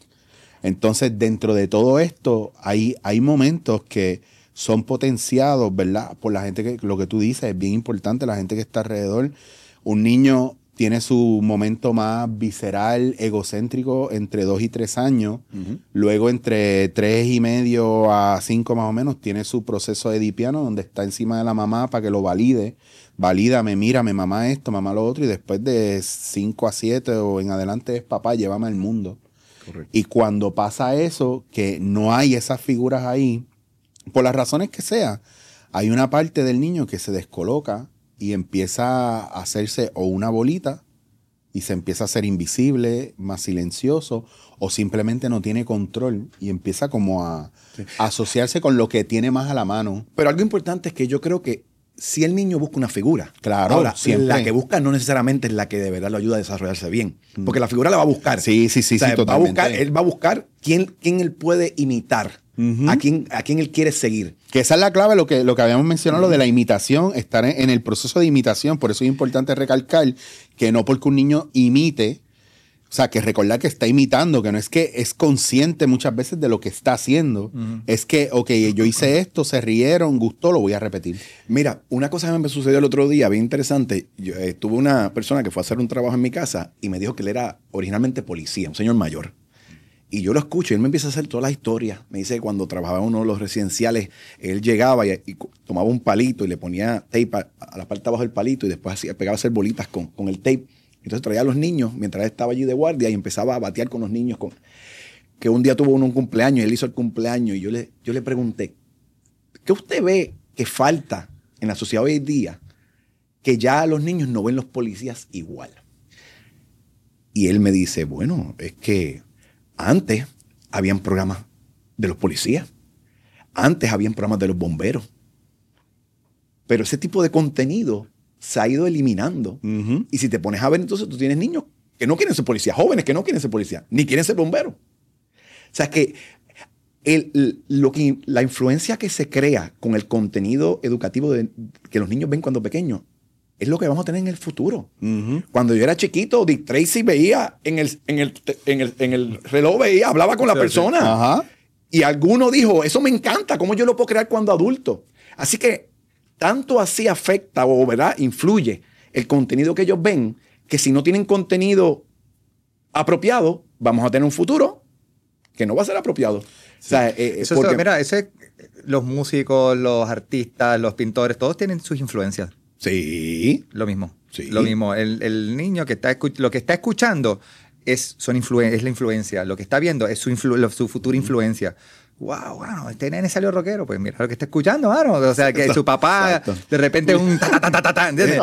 Entonces, dentro de todo esto, hay, hay momentos que son potenciados, ¿verdad? Por la gente que, lo que tú dices es bien importante, la gente que está alrededor. Un niño tiene su momento más visceral, egocéntrico, entre dos y tres años. Uh-huh. Luego, entre tres y medio a cinco más o menos, tiene su proceso edipiano, donde está encima de la mamá para que lo valide. Valídame, mírame, mamá esto, mamá lo otro. Y después de cinco a siete o en adelante es papá, llévame al mundo. Correcto. Y cuando pasa eso, que no hay esas figuras ahí, por las razones que sea, hay una parte del niño que se descoloca y empieza a hacerse o una bolita y se empieza a hacer invisible, más silencioso, o simplemente no tiene control y empieza como a, sí. a asociarse con lo que tiene más a la mano. Pero algo importante es que yo creo que si el niño busca una figura, claro, ahora, siempre. La que busca no necesariamente es la que de verdad lo ayuda a desarrollarse bien, mm. porque la figura la va a buscar. Sí, sí, sí, o sea, sí, totalmente. Va a buscar, él va a buscar quién, quién él puede imitar. Uh-huh. A quién, a quién él quiere seguir. Que esa es la clave, lo que, lo que habíamos mencionado, uh-huh. lo de la imitación, estar en, en el proceso de imitación. Por eso es importante recalcar que no porque un niño imite, o sea, que recordar que está imitando, que no es que es consciente muchas veces de lo que está haciendo. Uh-huh. Es que, ok, yo hice esto, se rieron, gustó, lo voy a repetir. Mira, una cosa que me sucedió el otro día, bien interesante. Yo, eh, tuve una persona que fue a hacer un trabajo en mi casa y me dijo que él era originalmente policía, un señor mayor. Y yo lo escucho y él me empieza a hacer toda la historia. Me dice que cuando trabajaba en uno de los residenciales, él llegaba y, y tomaba un palito y le ponía tape a, a la parte de abajo del palito y después hacía, pegaba a hacer bolitas con, con el tape. Entonces traía a los niños mientras él estaba allí de guardia y empezaba a batear con los niños. Con, que un día tuvo uno un cumpleaños y él hizo el cumpleaños y yo le, yo le pregunté, ¿qué usted ve que falta en la sociedad hoy en día que ya los niños no ven los policías igual? Y él me dice, bueno, es que antes habían programas de los policías. Antes habían programas de los bomberos. Pero ese tipo de contenido se ha ido eliminando. Uh-huh. Y si te pones a ver, entonces tú tienes niños que no quieren ser policías, jóvenes que no quieren ser policías, ni quieren ser bomberos. O sea, que, el, lo que la influencia que se crea con el contenido educativo de, que los niños ven cuando pequeños es lo que vamos a tener en el futuro. Uh-huh. Cuando yo era chiquito, Dick Tracy veía en el, en el, en el, en el reloj, veía, hablaba con la sí, persona. Sí. Uh-huh. Y alguno dijo, eso me encanta, ¿cómo yo lo puedo crear cuando adulto? Así que tanto así afecta o, ¿verdad?, influye el contenido que ellos ven, que si no tienen contenido apropiado, vamos a tener un futuro que no va a ser apropiado. Sí. O sea, eh, eso porque, es, mira, ese, los músicos, los artistas, los pintores, todos tienen sus influencias. Sí. Lo mismo. Sí. Lo mismo. El, el niño que está lo que está escuchando es, son influen- es la influencia. Lo que está viendo es su, influ- su futura influencia. Wow, bueno, este nene salió rockero. Pues mira lo que está escuchando, mano. O sea, que su papá Exacto. de repente un ta ta ta ta ta, ta ¿entiendes?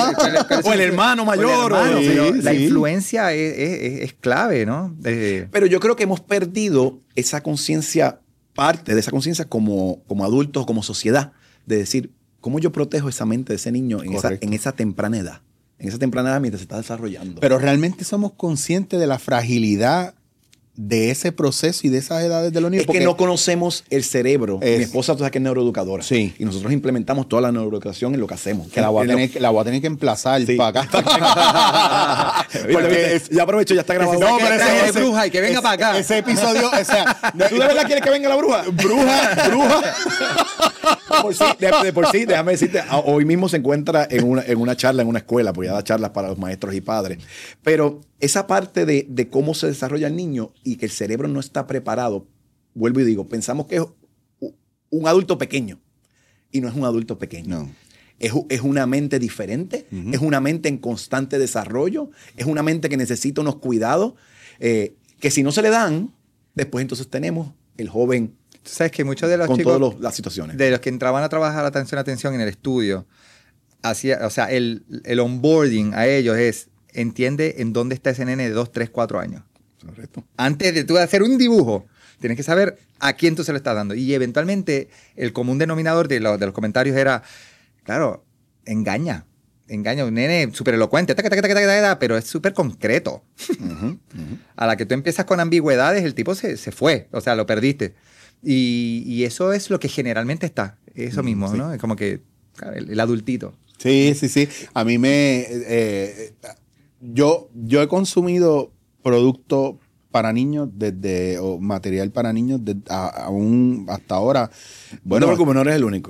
O el hermano mayor. El hermano, sí, pero sí. La influencia es, es, es clave, ¿no? Eh, pero yo creo que hemos perdido esa conciencia, parte de esa conciencia como, como adultos, como sociedad, de decir, ¿cómo yo protejo esa mente de ese niño en esa, en esa temprana edad? En esa temprana edad mientras se está desarrollando. Pero realmente somos conscientes de la fragilidad de ese proceso y de esas edades de los niños. Es que no conocemos el cerebro. Es, Mi esposa, tú sabes que es neuroeducadora. Sí. Y nosotros implementamos toda la neuroeducación en lo que hacemos. Que la voy a tener, lo... la voy a tener que emplazar sí. para acá. Porque es, ya aprovecho, ya está grabado. No, pero ese es bruja y que venga ese, para acá. Ese episodio, o sea, ¿tú de verdad quieres que venga la bruja? Bruja, bruja. Por sí, de, de por sí, déjame decirte, hoy mismo se encuentra en una, en una charla en una escuela, porque ya da charlas para los maestros y padres. Pero esa parte de, de cómo se desarrolla el niño y que el cerebro no está preparado, vuelvo y digo, pensamos que es un adulto pequeño y no es un adulto pequeño. No. Es, es una mente diferente, uh-huh. es una mente en constante desarrollo, es una mente que necesita unos cuidados eh, que si no se le dan, después entonces tenemos el joven. Tú sabes que muchos de los con chicos, todas las situaciones. De los que entraban a trabajar atención, atención en el estudio, hacía, o sea, el, el onboarding a ellos es, entiende en dónde está ese nene de dos, tres, cuatro años. Correcto. Antes de tú hacer un dibujo, tienes que saber a quién tú se lo estás dando. Y eventualmente el común denominador de, lo, de los comentarios era, claro, engaña. Engaña, un nene súper elocuente, taca, taca, taca, taca, taca, pero es súper concreto. Uh-huh, uh-huh. A la que tú empiezas con ambigüedades, el tipo se, se fue, o sea, lo perdiste. Y, y eso es lo que generalmente está, eso mismo, sí. ¿no? Es como que el, el adultito. Sí, sí, sí. A mí me... Eh, yo, yo he consumido producto para niños desde, o material para niños desde, a, aún hasta ahora. Bueno, no, como no eres el único.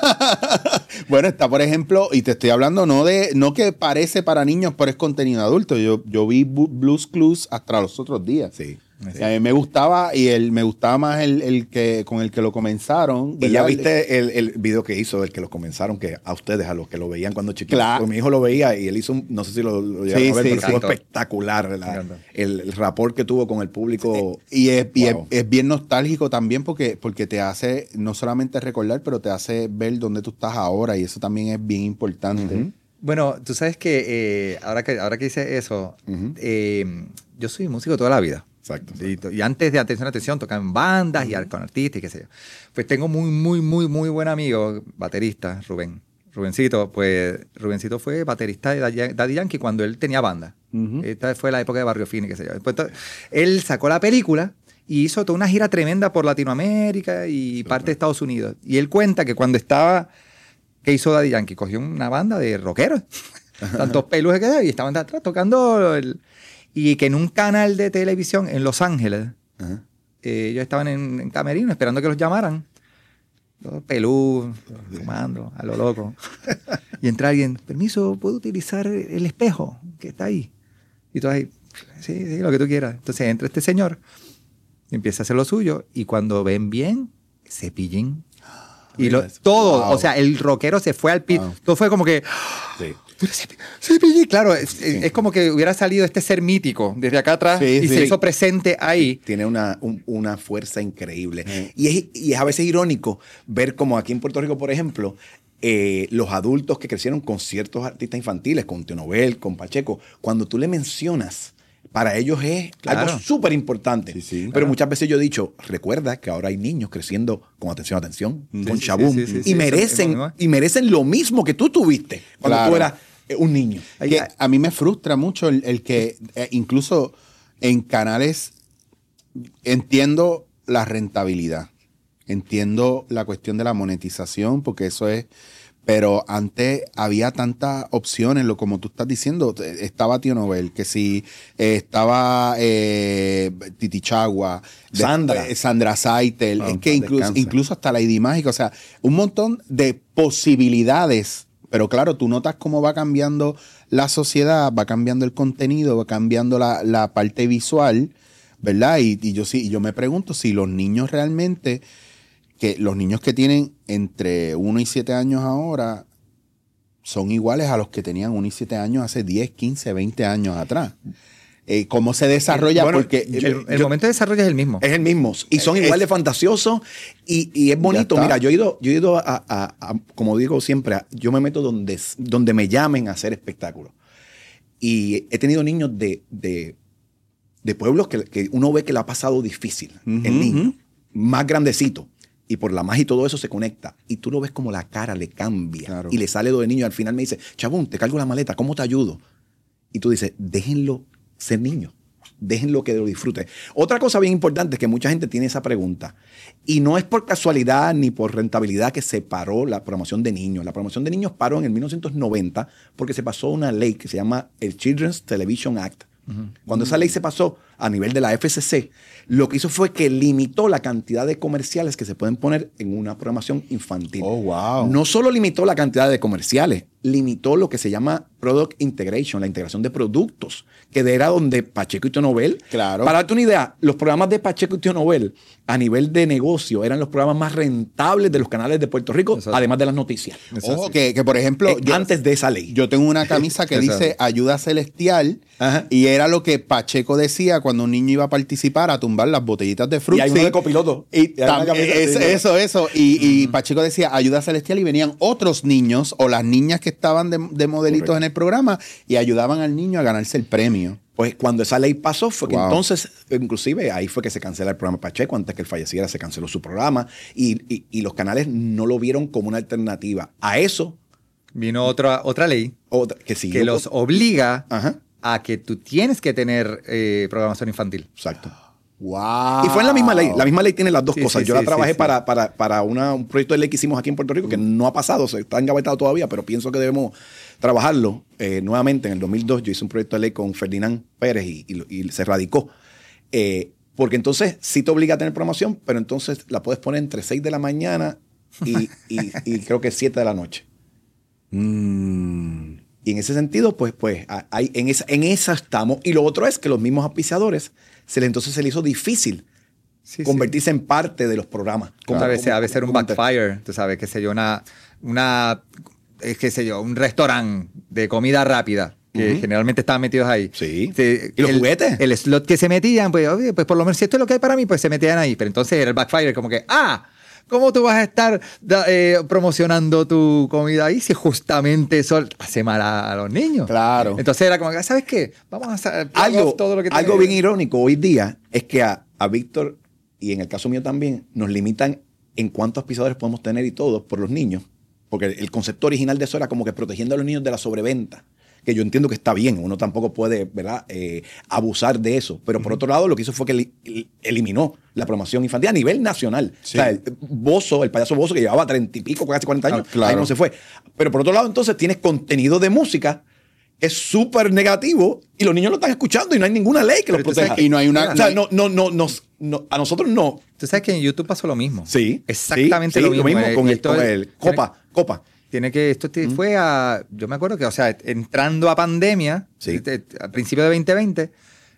Bueno, está por ejemplo, y te estoy hablando no de, no que parece para niños, pero es contenido adulto. Yo, yo vi Blue's Clues hasta los otros días. Sí. Sí. A mí me gustaba y el, me gustaba más el, el que con el que lo comenzaron. ¿Y ya viste el, el video que hizo del que lo comenzaron? Que a ustedes, a los que lo veían cuando chiquitos. Claro. Mi hijo lo veía y él hizo un, no sé si lo, lo llegaron sí, a ver, sí, pero sí. fue espectacular la, el, el rapport que tuvo con el público. Y, es, wow. y es, es bien nostálgico también porque, porque te hace no solamente recordar, pero te hace ver dónde tú estás ahora y eso también es bien importante. Uh-huh. Bueno, tú sabes que, eh, ahora que ahora que hice eso, uh-huh. eh, yo soy músico toda la vida. Exacto. Y, y antes de Atención, Atención, tocaba en bandas uh-huh. y con artistas y qué sé yo. Pues tengo muy, muy, muy, muy buen amigo, baterista, Rubén. Rubencito, pues Rubencito fue baterista de Daddy Yankee cuando él tenía banda. Uh-huh. Esta fue la época de Barrio Fino y qué sé yo. Después, él sacó la película y hizo toda una gira tremenda por Latinoamérica y uh-huh. parte de Estados Unidos. Y él cuenta que cuando estaba, ¿qué hizo Daddy Yankee? Cogió una banda de rockeros, tantos pelujes que y estaban atrás tocando el... Y que en un canal de televisión en Los Ángeles, uh-huh. eh, ellos estaban en, en camerino esperando que los llamaran. Los pelú, fumando, a lo loco. Y entra alguien, permiso, ¿puedo utilizar el espejo que está ahí? Y tú ahí, sí, sí, lo que tú quieras. Entonces entra este señor, empieza a hacer lo suyo, y cuando ven bien, cepillen. Y lo, todo, wow. o sea, el rockero se fue al piso. Wow. Todo fue como que... Sí. Claro, es, sí. es como que hubiera salido este ser mítico desde acá atrás sí, y sí. se hizo presente ahí. Tiene una, un, una fuerza increíble. Sí. Y, es, y es a veces irónico ver como aquí en Puerto Rico, por ejemplo, eh, los adultos que crecieron con ciertos artistas infantiles, con Teo Nobel, con Pacheco, cuando tú le mencionas, para ellos es claro. algo súper importante. Sí, sí, Pero claro. muchas veces yo he dicho, recuerda que ahora hay niños creciendo con Atención, Atención, sí, con sí, Shaboom, sí, sí, sí, y, sí, merecen, sí, y merecen lo mismo que tú tuviste cuando claro. tú eras un niño. Que a mí me frustra mucho el, el que eh, incluso en canales entiendo la rentabilidad, entiendo la cuestión de la monetización, porque eso es, pero antes había tantas opciones, lo como tú estás diciendo, estaba Teo Nobel, que si eh, estaba eh, Titi Chagua, Sandra, de, eh, Sandra Saitel, no, es que incluso, incluso hasta Lady Mágica, o sea, un montón de posibilidades. Pero claro, tú notas cómo va cambiando la sociedad, va cambiando el contenido, va cambiando la, la parte visual, ¿verdad? Y, y yo sí, y yo me pregunto si los niños realmente, que los niños que tienen entre uno y siete años ahora, son iguales a los que tenían uno y siete años hace diez, quince, veinte años atrás. Eh, ¿Cómo se desarrolla? Bueno, porque el, yo, el momento de desarrollo es el mismo. Es el mismo. Y son es, igual de fantasiosos. Y, y es bonito. Mira, yo he ido, yo he ido a, a, a, como digo siempre, a, yo me meto donde, donde me llamen a hacer espectáculos. Y he tenido niños de, de, de pueblos que, que uno ve que le ha pasado difícil. Uh-huh, el niño, uh-huh. más grandecito. Y por la magia y todo eso se conecta. Y tú lo ves como la cara le cambia. Claro. Y le sale lo de niño. Al final me dice, Chabón, te cargo la maleta, ¿cómo te ayudo? Y tú dices, déjenlo ser niño. Déjenlo que lo disfrute. Otra cosa bien importante es que mucha gente tiene esa pregunta. Y no es por casualidad ni por rentabilidad que se paró la programación de niños. La programación de niños paró en el mil novecientos noventa porque se pasó una ley que se llama el Children's Television Act. Uh-huh. Cuando uh-huh. esa ley se pasó, a nivel de la F C C, lo que hizo fue que limitó la cantidad de comerciales que se pueden poner en una programación infantil. Oh, wow. No solo limitó la cantidad de comerciales, limitó lo que se llama Product Integration, la integración de productos, que era donde Pacheco y Tío Nobel. Claro. Para darte una idea, los programas de Pacheco y Tío Nobel a nivel de negocio eran los programas más rentables de los canales de Puerto Rico, Exacto. además de las noticias. Ojo, que, que por ejemplo, Eh, yo, antes de esa ley. yo tengo una camisa que Exacto. dice Ayuda Celestial Ajá. y era lo que Pacheco decía cuando un niño iba a participar a tumbar las botellitas de fruta. Y hay uno de copiloto. Y Y hay una tam- camisa es- así, ¿no? eso, eso. Y, y Pacheco decía Ayuda Celestial y venían otros niños o las niñas que estaban de, de modelitos Correcto. en el programa y ayudaban al niño a ganarse el premio. Pues cuando esa ley pasó fue que Wow. entonces, inclusive ahí fue que se cancela el programa Pacheco, antes que él falleciera se canceló su programa y, y- y los canales no lo vieron como una alternativa. A eso, Vino otra, otra ley otra, que siguió que los con- obliga Ajá, a que tú tienes que tener eh, programación infantil. exacto. Wow. Y fue en la misma ley. La misma ley tiene las dos Sí, cosas. sí, Yo sí, la trabajé sí, sí. para, para, para una- un proyecto de ley que hicimos aquí en Puerto Rico que no ha pasado, se está engavetado todavía, pero pienso que debemos trabajarlo eh, nuevamente. En el dos mil dos yo hice un proyecto de ley con Ferdinand Pérez y, y- y se radicó. Eh, porque entonces sí te obliga a tener programación, pero entonces la puedes poner entre seis de la mañana y, y- y creo que siete de la noche. Mm. Y en ese sentido, pues, pues a- hay, en, esa, en esa estamos. Y lo otro es que los mismos auspiciadores, se le, entonces se le hizo difícil Sí, sí. convertirse en parte de los programas. Como a veces, a veces era un como- backfire, tú sabes, qué sé yo, una, una, es qué sé yo, un restaurante de comida rápida, que Ujú. generalmente estaban metidos ahí. Sí. Se- ¿Y los el, juguetes? El slot que se metían, pues, oye, pues por lo menos si esto es lo que hay para mí, pues se metían ahí. Pero entonces era el backfire, como que, ah, ¿cómo tú vas a estar da- eh, promocionando tu comida ahí si justamente eso hace mal a, a los niños? Claro. Entonces era como, que, ¿sabes qué? Vamos a hacer Algo, todo lo que algo tiene- bien irónico hoy día es que a, a Víctor, y en el caso mío también, nos limitan en cuántos auspiciadores podemos tener y todo por los niños. Porque el concepto original de eso era como que protegiendo a los niños de la sobreventa. Que yo entiendo que está bien, uno tampoco puede, ¿verdad?, eh, abusar de eso. Pero por otro lado, lo que hizo fue que li- el- eliminó la programación infantil a nivel nacional. Sí. O sea, el Bozo, el payaso Bozo, que llevaba treinta y pico, casi cuarenta años, Ah, claro. ahí no se fue. Pero por otro lado, entonces tienes contenido de música que es súper negativo y los niños lo están escuchando y no hay ninguna ley que Pero los tú sabes proteja. que- y no hay una- O sea, no, no, no, nos- no, a nosotros no. Tú sabes que en YouTube pasó lo mismo. Sí. Exactamente sí, lo sí, mismo. eh, con, y el, esto con es- el Copa. Copa. Tiene que, esto te- fue a, yo me acuerdo que, o sea, entrando a pandemia, Sí. este, al principio de veinte veinte,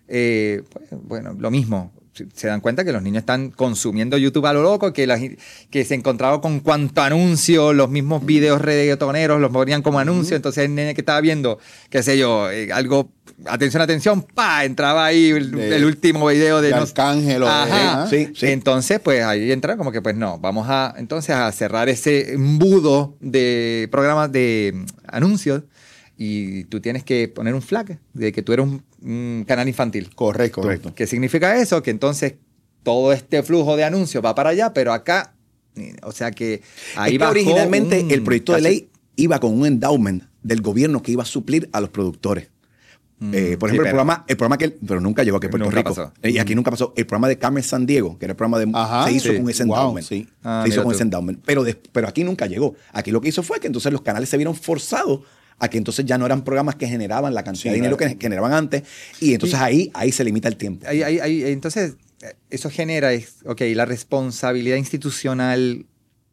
eh, pues, bueno, lo mismo. Se- Se dan cuenta que los niños están consumiendo YouTube a lo loco, que, la- que se encontraba con cuanto anuncio, los mismos videos reggaetoneros los ponían como anuncio, entonces el nene que estaba viendo, qué sé yo, eh, algo, atención, atención, pa, entraba ahí el, De- el último video de, de no- Arcángel o de- Ajá. ¿ah? Sí, sí. Entonces, pues ahí entra como que, pues no, vamos a entonces a cerrar ese embudo de programas de mm, anuncios y tú tienes que poner un flag de que tú eres un, un canal infantil. Correcto. Correcto. ¿Qué significa eso? Que entonces todo este flujo de anuncios va para allá, pero acá, eh, o sea que ahí Es que bajó originalmente un el proyecto de casi- ley iba con un endowment del gobierno que iba a suplir a los productores. Mm, Eh, por sí, ejemplo, el pero- programa, el programa que él- pero nunca llegó aquí a Puerto Nunca Rico. pasó. Eh, Y aquí nunca pasó. El programa de Carmen San Diego, que era el programa de Ajá, se hizo sí. con ese Wow, endowment. sí. Ah, se hizo mira con tú. ese endowment. Pero, des- pero aquí nunca llegó. Aquí lo que hizo fue que entonces los canales se vieron forzados a que entonces ya no eran programas que generaban la cantidad Sí, de dinero claro. que generaban antes. Y entonces Y- ahí, ahí se limita el tiempo. Ahí- ahí- ahí- entonces, eh, eso genera, es- ok, la responsabilidad institucional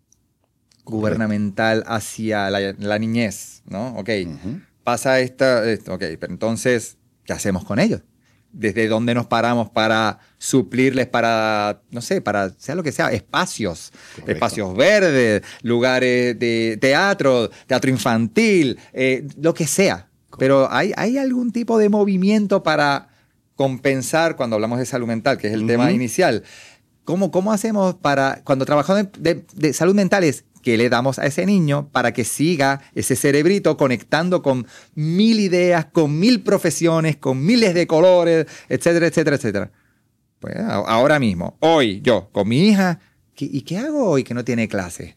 gubernamental hacia la, la niñez, ¿no? Ok, Ujú. pasa esta, esto, ok, pero entonces, ¿qué hacemos con ellos? ¿Desde dónde nos paramos para suplirles, para, no sé, para, sea lo que sea, espacios, Correcto. espacios verdes, lugares de teatro, teatro infantil, eh, lo que sea? Pero ¿hay, ¿hay algún tipo de movimiento para compensar cuando hablamos de salud mental, que es el Ujú. tema inicial? ¿Cómo, ¿Cómo hacemos para, cuando trabajamos de, de- de salud mental, es qué le damos a ese niño para que siga ese cerebrito conectando con mil ideas, con mil profesiones, con miles de colores, etcétera, etcétera, etcétera? Pues a- ahora mismo, hoy, yo, con mi hija, ¿qué- ¿y qué hago hoy que no tiene clase?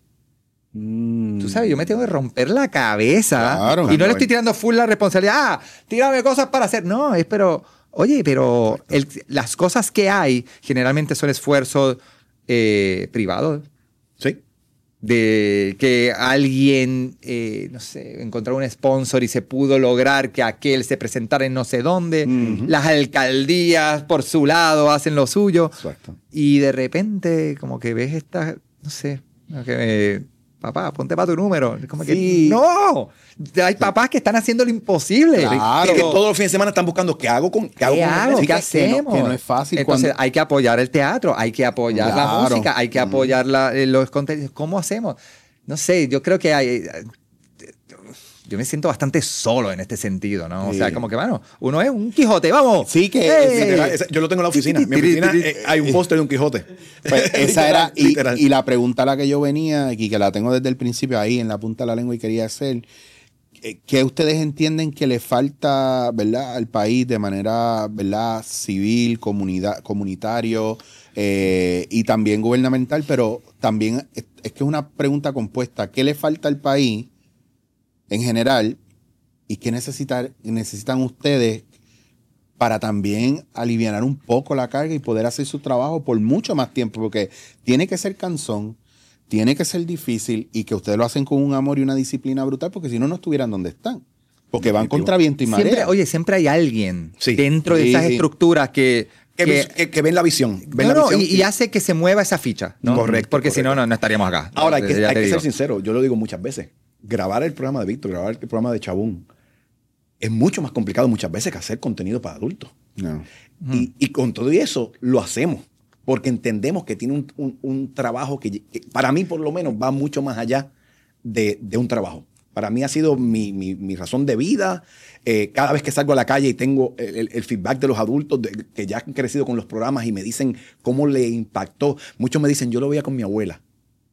Tú sabes, yo me tengo que romper la cabeza Claro. y no le estoy tirando full la responsabilidad. Ah, tírame cosas para hacer. No, es pero, oye, pero el- las cosas que hay generalmente son esfuerzos eh, privados. Sí. de que alguien, eh, no sé, encontró un sponsor y se pudo lograr que aquel se presentara en no sé dónde. Uh-huh. Las alcaldías por su lado hacen lo suyo. Exacto. Y de repente como que ves esta, no sé, que, eh, papá, ponte para tu número. Como sí. que, no, hay papás que están haciendo lo imposible. Claro. Que todos los fines de semana están buscando qué hago con qué hago. ¿Qué, con hago? Sí, ¿Qué que, hacemos? Que no, que no es fácil. Entonces cuando... hay que apoyar el teatro, hay que apoyar claro. la música, hay que apoyar la, los contenidos. ¿Cómo hacemos? No sé, yo creo que hay... Yo me siento bastante solo en este sentido, ¿no? Sí. O sea, como que, bueno, uno es un Quijote, ¡vamos! Sí, que... Hey. Literal, yo lo tengo en la oficina. En mi oficina eh, hay un póster de un Quijote. Pues esa era... Y, y la pregunta a la que yo venía, y que la tengo desde el principio ahí en la punta de la lengua y quería hacer, ¿qué ustedes entienden que le falta, ¿verdad?, al país de manera, ¿verdad?, civil, comunidad, comunitario eh, y también gubernamental? Pero también es, es que es una pregunta compuesta. ¿Qué le falta al país en general y qué necesitar, necesitan ustedes para también alivianar un poco la carga y poder hacer su trabajo por mucho más tiempo? Porque tiene que ser cansón, tiene que ser difícil, y que ustedes lo hacen con un amor y una disciplina brutal, porque si no, no estuvieran donde están. Porque van contra viento y marea. Siempre, oye, siempre hay alguien sí. dentro sí, de esas sí. estructuras que... Que, que, que, que ven la visión. Ven no, la no, visión y, y hace que se mueva esa ficha, ¿no? Correcto. Porque correcto. si no, no, no estaríamos acá. Ahora, hay que, hay que digo. ser sincero. Yo lo digo muchas veces. Grabar el programa de Víctor, grabar el programa de Chabún, es mucho más complicado muchas veces que hacer contenido para adultos. No. Y, y con todo eso lo hacemos, porque entendemos que tiene un, un, un trabajo que, que, para mí por lo menos, va mucho más allá de, de un trabajo. Para mí ha sido mi, mi, mi razón de vida. Eh, cada vez que salgo a la calle y tengo el, el feedback de los adultos de, que ya han crecido con los programas y me dicen cómo le impactó. Muchos me dicen, yo lo veía con mi abuela.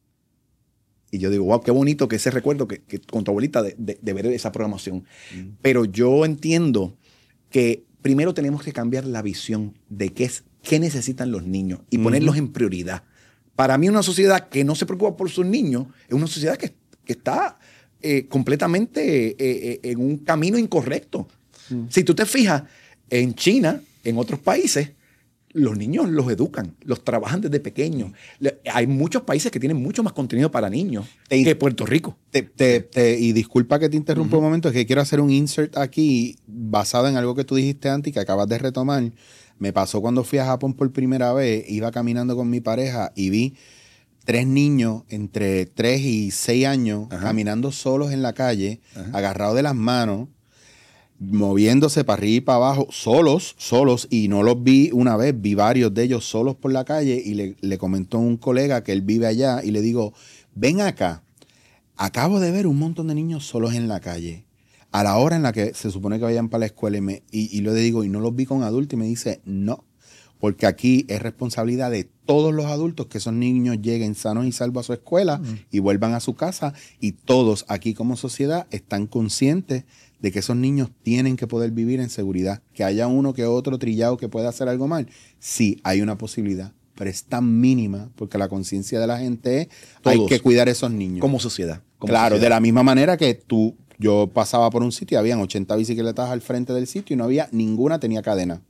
Y yo digo, wow, qué bonito que ese recuerdo que, que con tu abuelita de, de, de ver esa programación. Mm. Pero yo entiendo que primero tenemos que cambiar la visión de qué es, qué necesitan los niños y mm. ponerlos en prioridad. Para mí, una sociedad que no se preocupa por sus niños es una sociedad que, que está eh, completamente eh, eh, en un camino incorrecto. Mm. Si tú te fijas, en China, en otros países, los niños los educan, los trabajan desde pequeños. Hay muchos países que tienen mucho más contenido para niños te, que Puerto Rico. Te, te, te, y disculpa que te interrumpa uh-huh. un momento, es que quiero hacer un insert aquí basado en algo que tú dijiste antes y que acabas de retomar. Me pasó cuando fui a Japón por primera vez, iba caminando con mi pareja y vi tres niños entre tres y seis años uh-huh. caminando solos en la calle, uh-huh. agarrados de las manos, moviéndose para arriba y para abajo, solos, solos, y no los vi una vez, vi varios de ellos solos por la calle, y le, le comentó un colega que él vive allá, y le digo, ven acá, acabo de ver un montón de niños solos en la calle, a la hora en la que se supone que vayan para la escuela, y, me, y, y le digo, y no los vi con adultos, y me dice, no, porque aquí es responsabilidad de todos los adultos que esos niños lleguen sanos y salvos a su escuela uh-huh. y vuelvan a su casa, y todos aquí como sociedad están conscientes de que esos niños tienen que poder vivir en seguridad. Que haya uno que otro trillado que pueda hacer algo mal, sí, hay una posibilidad, pero es tan mínima porque la conciencia de la gente es todos, hay que cuidar a esos niños. Como sociedad. Como claro, sociedad. De la misma manera que tú, yo pasaba por un sitio y habían ochenta bicicletas al frente del sitio y no había ninguna tenía cadena.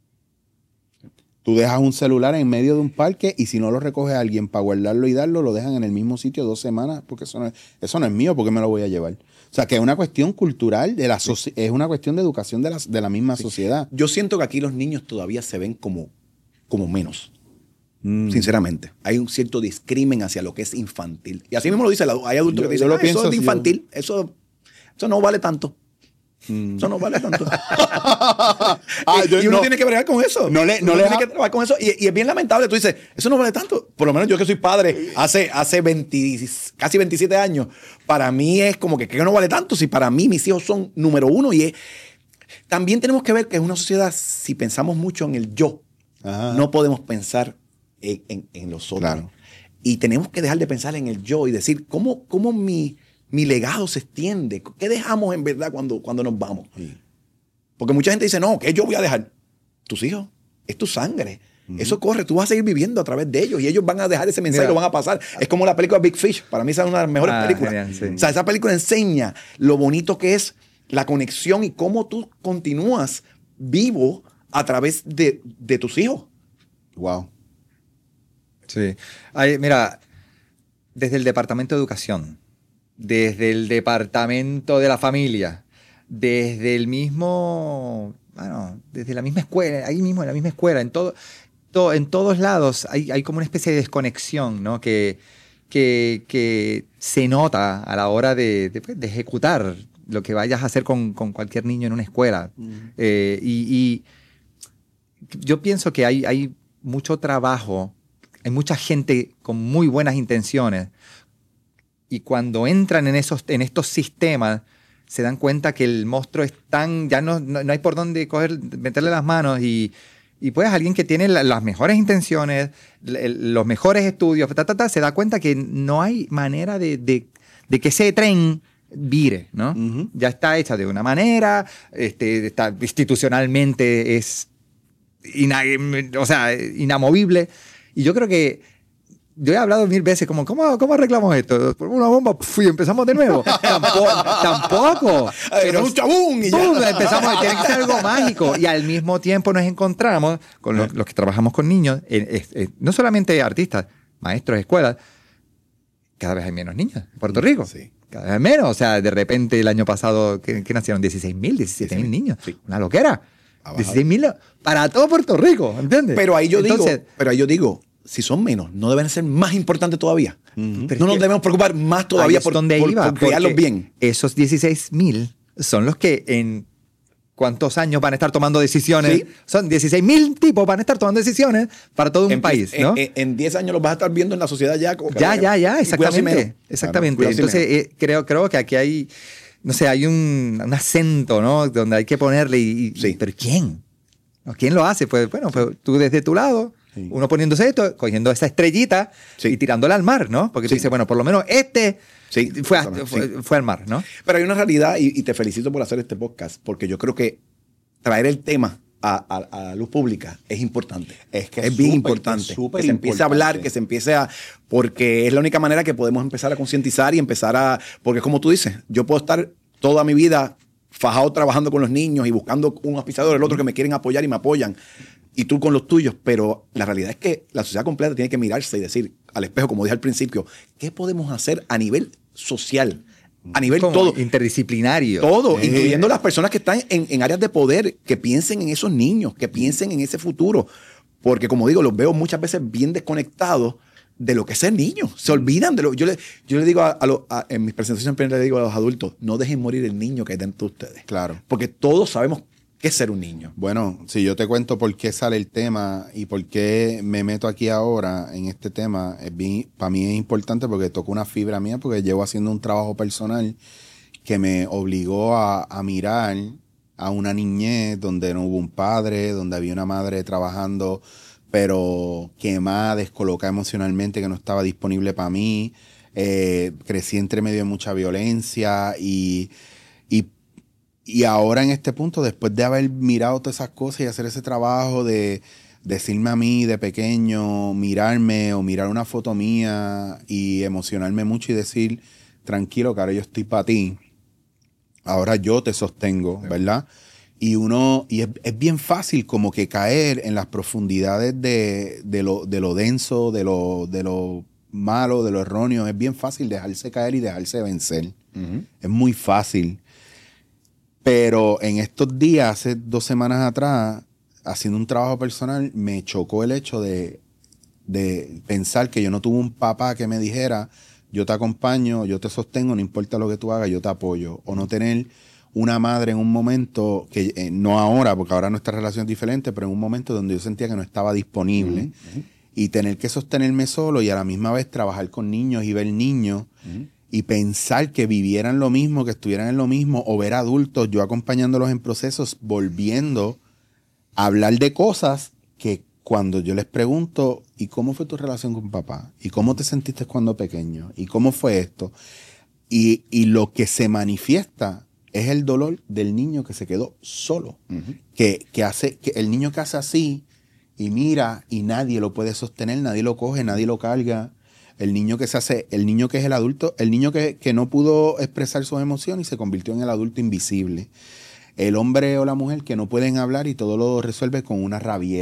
Tú dejas un celular en medio de un parque y si no lo recoge alguien para guardarlo y darlo, lo dejan en el mismo sitio dos semanas porque eso no es, eso no es mío, porque me lo voy a llevar. O sea, que es una cuestión cultural, de la sí. es una cuestión de educación de la, de la misma sí. sociedad. Yo siento que aquí los niños todavía se ven como, como menos, mm. sinceramente. Hay un cierto discrimen hacia lo que es infantil. Y así mismo lo dice, hay adultos yo, que dicen, lo ah, pienso, eso es infantil, yo... eso, eso no vale tanto. Mm. Eso no vale tanto. ah, y, y uno no, tiene que bregar con eso. No le, no uno le tiene ha... que trabajar con eso. Y, y es bien lamentable. Tú dices, eso no vale tanto. Por lo menos yo que soy padre hace, hace veinte, casi veintisiete años, para mí es como que, que no vale tanto. Si para mí mis hijos son número uno. Y es, también tenemos que ver que es una sociedad, si pensamos mucho en el yo, Ajá. no podemos pensar en, en, en los otros. Claro. Y tenemos que dejar de pensar en el yo y decir, ¿cómo, cómo mi... mi legado se extiende? ¿Qué dejamos en verdad cuando, cuando nos vamos? Sí. Porque mucha gente dice, no, ¿qué yo voy a dejar? Tus hijos, es tu sangre. Uh-huh. Eso corre, tú vas a seguir viviendo a través de ellos y ellos van a dejar ese mensaje, Mira. lo van a pasar. Es como la película Big Fish, para mí esa es una de las mejores ah, películas. Genial, sí. O sea, esa película enseña lo bonito que es la conexión y cómo tú continúas vivo a través de, de tus hijos. Wow. Sí. Ay, mira... desde el Departamento de Educación, desde el Departamento de la Familia, desde el mismo, bueno, desde la misma escuela, ahí mismo en la misma escuela, en todo, todo en todos lados hay, hay como una especie de desconexión, ¿no? Que, que, que se nota a la hora de, de, de ejecutar lo que vayas a hacer con, con cualquier niño en una escuela. Mm. Eh, y, y yo pienso que hay, hay mucho trabajo, hay mucha gente con muy buenas intenciones, y cuando entran en, esos, en estos sistemas se dan cuenta que el monstruo es tan, ya no, no, no hay por dónde coger, meterle las manos, y, y pues alguien que tiene la, las mejores intenciones, el, los mejores estudios, ta, ta, ta, se da cuenta que no hay manera de, de, de que ese tren vire, ¿no? Uh-huh. Ya está hecha de una manera, este, está, institucionalmente es ina, o sea, inamovible, y yo creo que yo he hablado mil veces como, ¿cómo, cómo arreglamos esto? Ponemos una bomba, puf, y empezamos de nuevo. tampoco, tampoco. Pero un chabún y ya. Pum, empezamos, tiene que ser algo mágico. Y al mismo tiempo nos encontramos con los, los que trabajamos con niños, en, en, en, no solamente artistas, maestros, escuelas, cada vez hay menos niños en Puerto Rico. Sí. Cada vez menos. O sea, de repente el año pasado, ¿qué, qué nacieron? dieciséis mil, diecisiete mil niños. Sí. Una loquera. dieciséis mil para todo Puerto Rico, ¿entiendes? Pero ahí yo Entonces, digo, pero ahí yo digo, si son menos, ¿no deben ser más importantes todavía? Uh-huh. No nos debemos preocupar más todavía por, donde por, iba, por criarlos bien. Esos dieciséis mil son los que en cuántos años van a estar tomando decisiones. ¿Sí? Son dieciséis mil tipos van a estar tomando decisiones para todo un en, país, ¿no? En diez años los vas a estar viendo en la sociedad ya. Como ya, ya, ya, exactamente. Exactamente. Claro, Entonces, eh, creo, creo que aquí hay, no sé, hay un, un acento, ¿no? Donde hay que ponerle y... y sí. ¿Pero quién? ¿Quién lo hace? Pues bueno, pues tú desde tu lado... Sí. Uno poniéndose esto, cogiendo esa estrellita sí. y tirándola al mar, ¿no? Porque sí. tú dices, bueno, por lo menos este sí, fue, a, fue, sí. fue al mar, ¿no? Pero hay una realidad, y, y te felicito por hacer este podcast, porque yo creo que traer el tema a, a, a la luz pública es importante. Es que es, es bien super, importante. Es que se empiece a hablar, que se empiece a... Porque es la única manera que podemos empezar a concientizar y empezar a... Porque como tú dices, yo puedo estar toda mi vida fajado trabajando con los niños y buscando un auspiciador, el otro que me quieren apoyar y me apoyan, y tú con los tuyos, pero la realidad es que la sociedad completa tiene que mirarse y decir al espejo, como dije al principio, ¿qué podemos hacer a nivel social? A nivel como todo. Interdisciplinario. Todo, eh. incluyendo las personas que están en, en áreas de poder, que piensen en esos niños, que piensen en ese futuro. Porque, como digo, los veo muchas veces bien desconectados de lo que es ser niño. Se olvidan de lo... Yo le, yo le digo a, a, lo, a en mis presentaciones siempre le digo a los adultos, no dejen morir el niño que hay dentro de ustedes. Claro. Porque todos sabemos qué es ser un niño. Bueno, si yo te cuento por qué sale el tema y por qué me meto aquí ahora en este tema, es bien, para mí es importante porque toca una fibra mía, porque llevo haciendo un trabajo personal que me obligó a, a mirar a una niñez donde no hubo un padre, donde había una madre trabajando, pero quemada, descolocada emocionalmente, que no estaba disponible para mí. Eh, crecí entre medio de mucha violencia y... y Y ahora en este punto, después de haber mirado todas esas cosas y hacer ese trabajo de decirme a mí de pequeño, mirarme o mirar una foto mía y emocionarme mucho y decir, tranquilo, que ahora yo estoy para ti, ahora yo te sostengo, ¿verdad? Y uno, y es, es bien fácil como que caer en las profundidades de, de, lo, de lo denso, de lo, de lo malo, de lo erróneo. Es bien fácil dejarse caer y dejarse vencer. Uh-huh. Es muy fácil. Pero en estos días, hace dos semanas atrás, haciendo un trabajo personal, me chocó el hecho de, de pensar que yo no tuve un papá que me dijera, yo te acompaño, yo te sostengo, no importa lo que tú hagas, yo te apoyo. O no tener una madre en un momento, que eh, no ahora, porque ahora nuestra relación es diferente, pero en un momento donde yo sentía que no estaba disponible. Uh-huh. Y tener que sostenerme solo y a la misma vez trabajar con niños y ver niños. Uh-huh. Y pensar que vivieran lo mismo, que estuvieran en lo mismo, o ver adultos, yo acompañándolos en procesos, volviendo a hablar de cosas que cuando yo les pregunto, ¿y cómo fue tu relación con papá? ¿Y cómo te sentiste cuando pequeño? ¿Y cómo fue esto? Y, y lo que se manifiesta es el dolor del niño que se quedó solo. Uh-huh. Que, que hace, que el niño que hace así y mira y nadie lo puede sostener, nadie lo coge, nadie lo carga. El niño que se hace, el niño que es el adulto, el niño que, que no pudo expresar sus emociones y se convirtió en el adulto invisible. El hombre o la mujer que no pueden hablar y todo lo resuelve con una rabieta.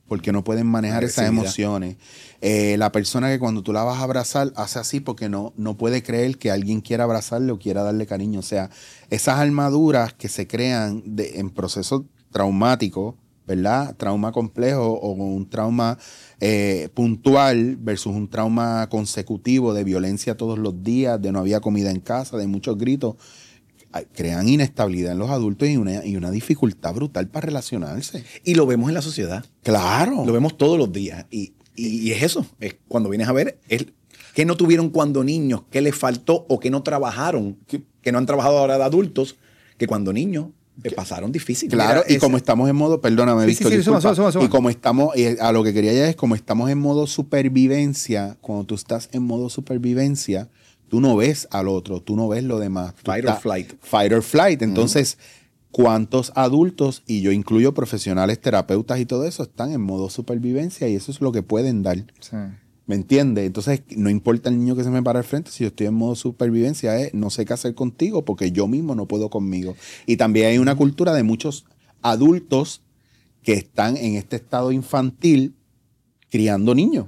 porque no pueden manejar esas Agresividad. emociones. Eh, la persona que cuando tú la vas a abrazar hace así porque no, no puede creer que alguien quiera abrazarle o quiera darle cariño. O sea, esas armaduras que se crean de, en procesos traumáticos, ¿verdad? Trauma complejo o un trauma eh, puntual versus un trauma consecutivo de violencia todos los días, de no había comida en casa, de muchos gritos, crean inestabilidad en los adultos y una, y una dificultad brutal para relacionarse. Y lo vemos en la sociedad. Claro. Lo vemos todos los días. Y, y, y es eso. Es cuando vienes a ver, es qué no tuvieron cuando niños, qué les faltó o qué no trabajaron, que, que no han trabajado ahora de adultos, que cuando niños eh, pasaron difícil. Claro, Mira, y como estamos en modo, perdóname, Sí, Víctor, sí, sí, disculpa. suma, suma, suma. Y como estamos, y a lo que quería ya es, como estamos en modo supervivencia, cuando tú estás en modo supervivencia, tú no ves al otro, tú no ves lo demás. Tú Fight or estás- flight. Fight or flight. Entonces, ¿cuántos adultos, y yo incluyo profesionales, terapeutas y todo eso, están en modo supervivencia y eso es lo que pueden dar? Sí. ¿Me entiendes? Entonces, no importa el niño que se me para al frente, si yo estoy en modo supervivencia, es no sé qué hacer contigo porque yo mismo no puedo conmigo. Y también hay una cultura de muchos adultos que están en este estado infantil criando niños.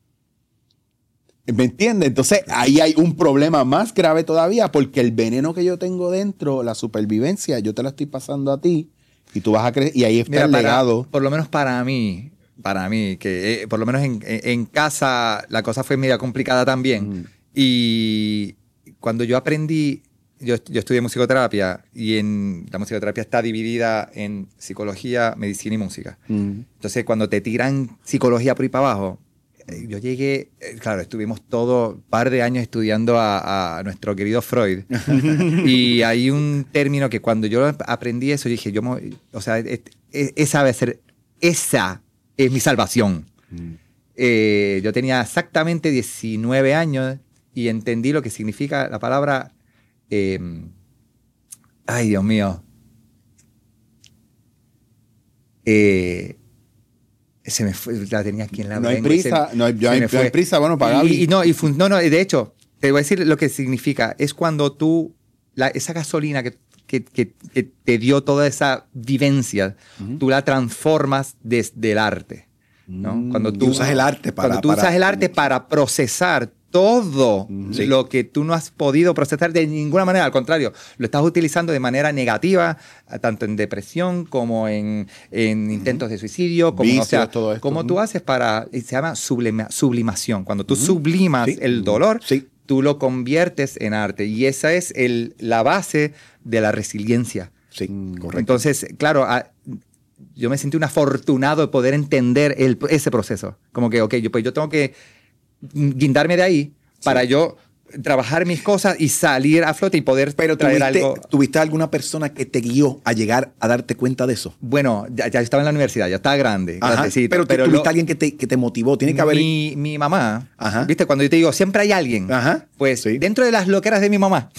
¿Me entiendes? Entonces, ahí hay un problema más grave todavía porque el veneno que yo tengo dentro, la supervivencia, yo te la estoy pasando a ti y tú vas a creer, y ahí está Mira, el para- legado. por lo menos para mí, para mí, que eh, por lo menos en, en- en casa la cosa fue media complicada también. Mm. Y cuando yo aprendí, yo, yo estudié musicoterapia y en la musicoterapia está dividida en psicología, medicina y música. Mm. Entonces, cuando te tiran psicología por ahí para abajo, eh, yo llegué, eh, claro, estuvimos todo un par de años estudiando a, a nuestro querido Freud. Y hay un término que cuando yo aprendí eso, yo dije, yo, me- o sea, es- es- esa debe ser, esa es mi salvación. Mm. Eh, yo tenía exactamente diecinueve años y entendí lo que significa la palabra, eh, ay, Dios mío. Eh, se me fue, la tenía aquí en la No hay lengua y se- prisa, no hay, se no hay- me no hay fue. prisa, bueno, para Gaby. Y, y no, y fun- no, no, de hecho, te voy a decir lo que significa. Es cuando tú, la- esa gasolina que, que- que- que te dio toda esa vivencia, Ujú. tú la transformas desde el arte. ¿no? Mm. Cuando Y tú usas el arte para- Cuando tú para- usas el arte para procesar todo Sí. lo que tú no has podido procesar de ninguna manera. Al contrario, lo estás utilizando de manera negativa, a- tanto en depresión como en, en intentos de suicidio. Como, Vicios, o sea, todo esto. como tú haces para... Se llama sublima- sublimación. Cuando tú sublimas Sí. el dolor, Sí. tú lo conviertes en arte. Y esa es el, la base de la resiliencia. Sí, Mm, correcto. Entonces, claro, a- yo me sentí un afortunado de poder entender el- ese proceso. Como que, ok, yo, pues yo tengo que guindarme de ahí para yo trabajar mis cosas y salir a flote y poder Pero traer ¿tuviste, algo. ¿tuviste alguna persona que te guió a llegar a darte cuenta de eso? Bueno, ya, ya estaba en la universidad, ya estaba grande. Ajá, grandecito, pero, te- tuviste lo- alguien que te, que te motivó. Tiene que haber... mi, mi mamá, Ajá. ¿viste? Cuando yo te digo, siempre hay alguien. Ajá, Pues sí. dentro de las loqueras de mi mamá,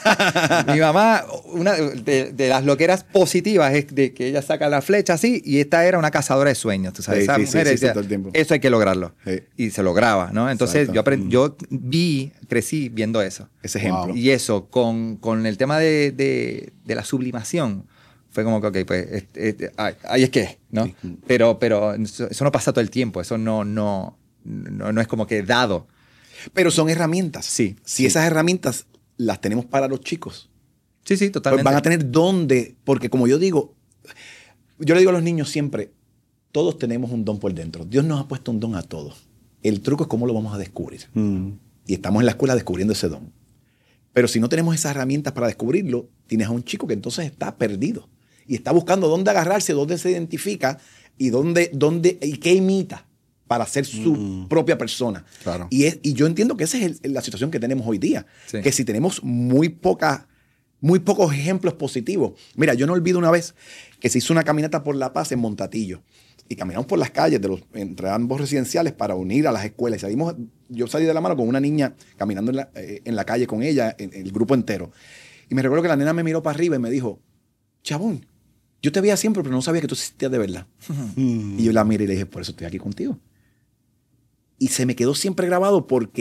mi mamá, una de, de las loqueras positivas es de que ella saca la flecha así y esta era una cazadora de sueños. ¿Tú sabes? Sí, Esa sí, sí, mujer sí, decía, todo el tiempo. eso hay que lograrlo. Sí. Y se lograba, ¿no? Entonces Exacto. yo, aprend- yo vi, crecí viendo eso. Ese ejemplo. Wow. Y eso, con, con el tema de, de- de la sublimación, fue como que, ok, pues, este, este, ahí, ahí es que, ¿no? Sí. Pero, pero eso, eso no pasa todo el tiempo, eso no, no, no, no es como que dado. Pero son herramientas. Sí, Si sí. esas herramientas las tenemos para los chicos, Sí, sí, pues totalmente. van a tener dónde, porque como yo digo, yo le digo a los niños siempre, todos tenemos un don por dentro. Dios nos ha puesto un don a todos. El truco es cómo lo vamos a descubrir. Mm. Y estamos en la escuela descubriendo ese don. Pero si no tenemos esas herramientas para descubrirlo, tienes a un chico que entonces está perdido y está buscando dónde agarrarse, dónde se identifica y dónde, dónde y qué imita para ser su Mm. propia persona. Claro. Y, es, y yo entiendo que esa es el- la situación que tenemos hoy día. Sí. Que si tenemos muy poca, muy pocos ejemplos positivos. Mira, yo no olvido una vez que se hizo una caminata por La Paz en Montatillo. Y caminamos por las calles de los, entre ambos residenciales para unir a las escuelas. Y salimos, yo salí de la mano con una niña caminando en la, eh, en la calle con ella, en, en el grupo entero. Y me recuerdo que la nena me miró para arriba y me dijo, chabón, yo te veía siempre, pero no sabía que tú existías de verdad. Y yo la miré y le dije, por eso estoy aquí contigo. Y se me quedó siempre grabado porque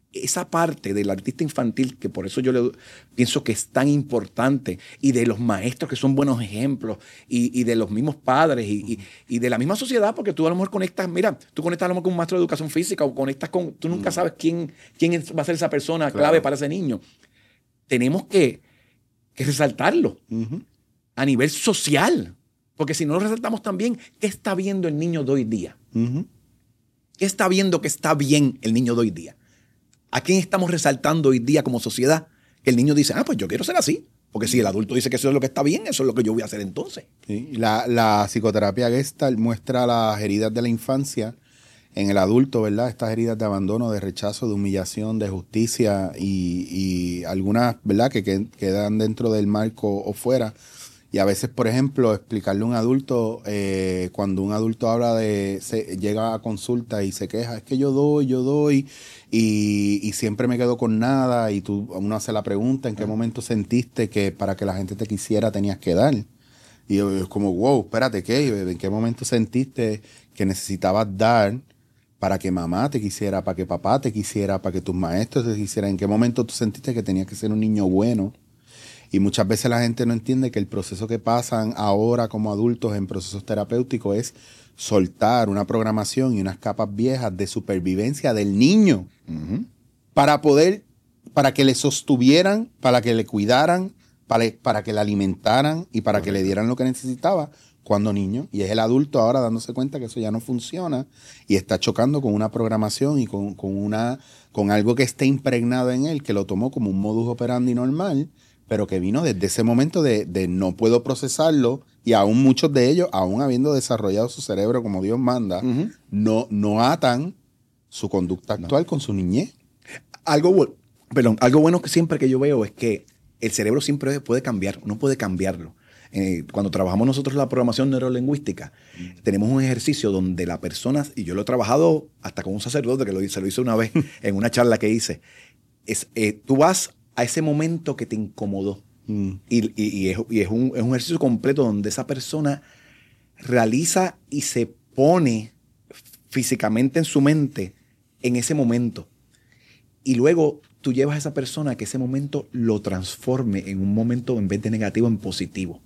esa parte del artista infantil, que por eso yo le, pienso que es tan importante, y de los maestros que son buenos ejemplos, y, y de los mismos padres, y, y, y de la misma sociedad, porque tú a lo mejor conectas, mira, tú conectas a lo mejor con un maestro de educación física, o conectas con, tú nunca sabes quién, quién es- va a ser esa persona clave Claro. para ese niño. Tenemos que, que resaltarlo Ujú. a nivel social, porque si no lo resaltamos también, ¿qué está viendo el niño de hoy día? Ujú. ¿Qué está viendo que está bien el niño de hoy día? ¿A quién estamos resaltando hoy día como sociedad? Que el niño dice, ah, pues yo quiero ser así. Porque si el adulto dice que eso es lo que está bien, eso es lo que yo voy a hacer entonces. Sí, La, la psicoterapia Gestalt muestra las heridas de la infancia en el adulto, ¿verdad? Estas heridas de abandono, de rechazo, de humillación, de justicia y, y algunas, ¿verdad? Que, que quedan dentro del marco o fuera. Y a veces, por ejemplo, explicarle a un adulto, eh, cuando un adulto habla de, se, llega a consulta y se queja, es que yo doy, yo doy, y, y siempre me quedo con nada, y tú, uno hace la pregunta, ¿en qué momento sentiste que para que la gente te quisiera tenías que dar? Y yo, es como, wow, espérate, ¿qué? ¿En qué momento sentiste que necesitabas dar para que mamá te quisiera, para que papá te quisiera, para que tus maestros te quisieran? ¿En qué momento tú sentiste que tenías que ser un niño bueno? Y muchas veces la gente no entiende que el proceso que pasan ahora como adultos en procesos terapéuticos es soltar una programación y unas capas viejas de supervivencia del niño Uh-huh. para poder, para que le sostuvieran, para que le cuidaran, para, para que le alimentaran y para que le dieran lo que necesitaba cuando niño. Y es el adulto ahora dándose cuenta que eso ya no funciona y está chocando con una programación y con, con, una, con algo que esté impregnado en él, que lo tomó como un modus operandi normal, pero que vino desde ese momento de, de no puedo procesarlo, y aún muchos de ellos, aún habiendo desarrollado su cerebro como Dios manda, Uh-huh. no, no atan su conducta actual con su niñez. Algo, bu- perdón, algo bueno que siempre que yo veo es que el cerebro siempre puede cambiar, uno puede cambiarlo. Eh, cuando trabajamos nosotros la programación neurolingüística, mm. tenemos un ejercicio donde la persona, y yo lo he trabajado hasta con un sacerdote que lo, se lo hice una vez en una charla que hice, es, eh, tú vas a ese momento que te incomodó. Mm. Y, y, y, es, y es, un, es un ejercicio completo donde esa persona realiza y se pone físicamente en su mente en ese momento. Y luego tú llevas a esa persona a que ese momento lo transforme en un momento, en vez de negativo, en positivo.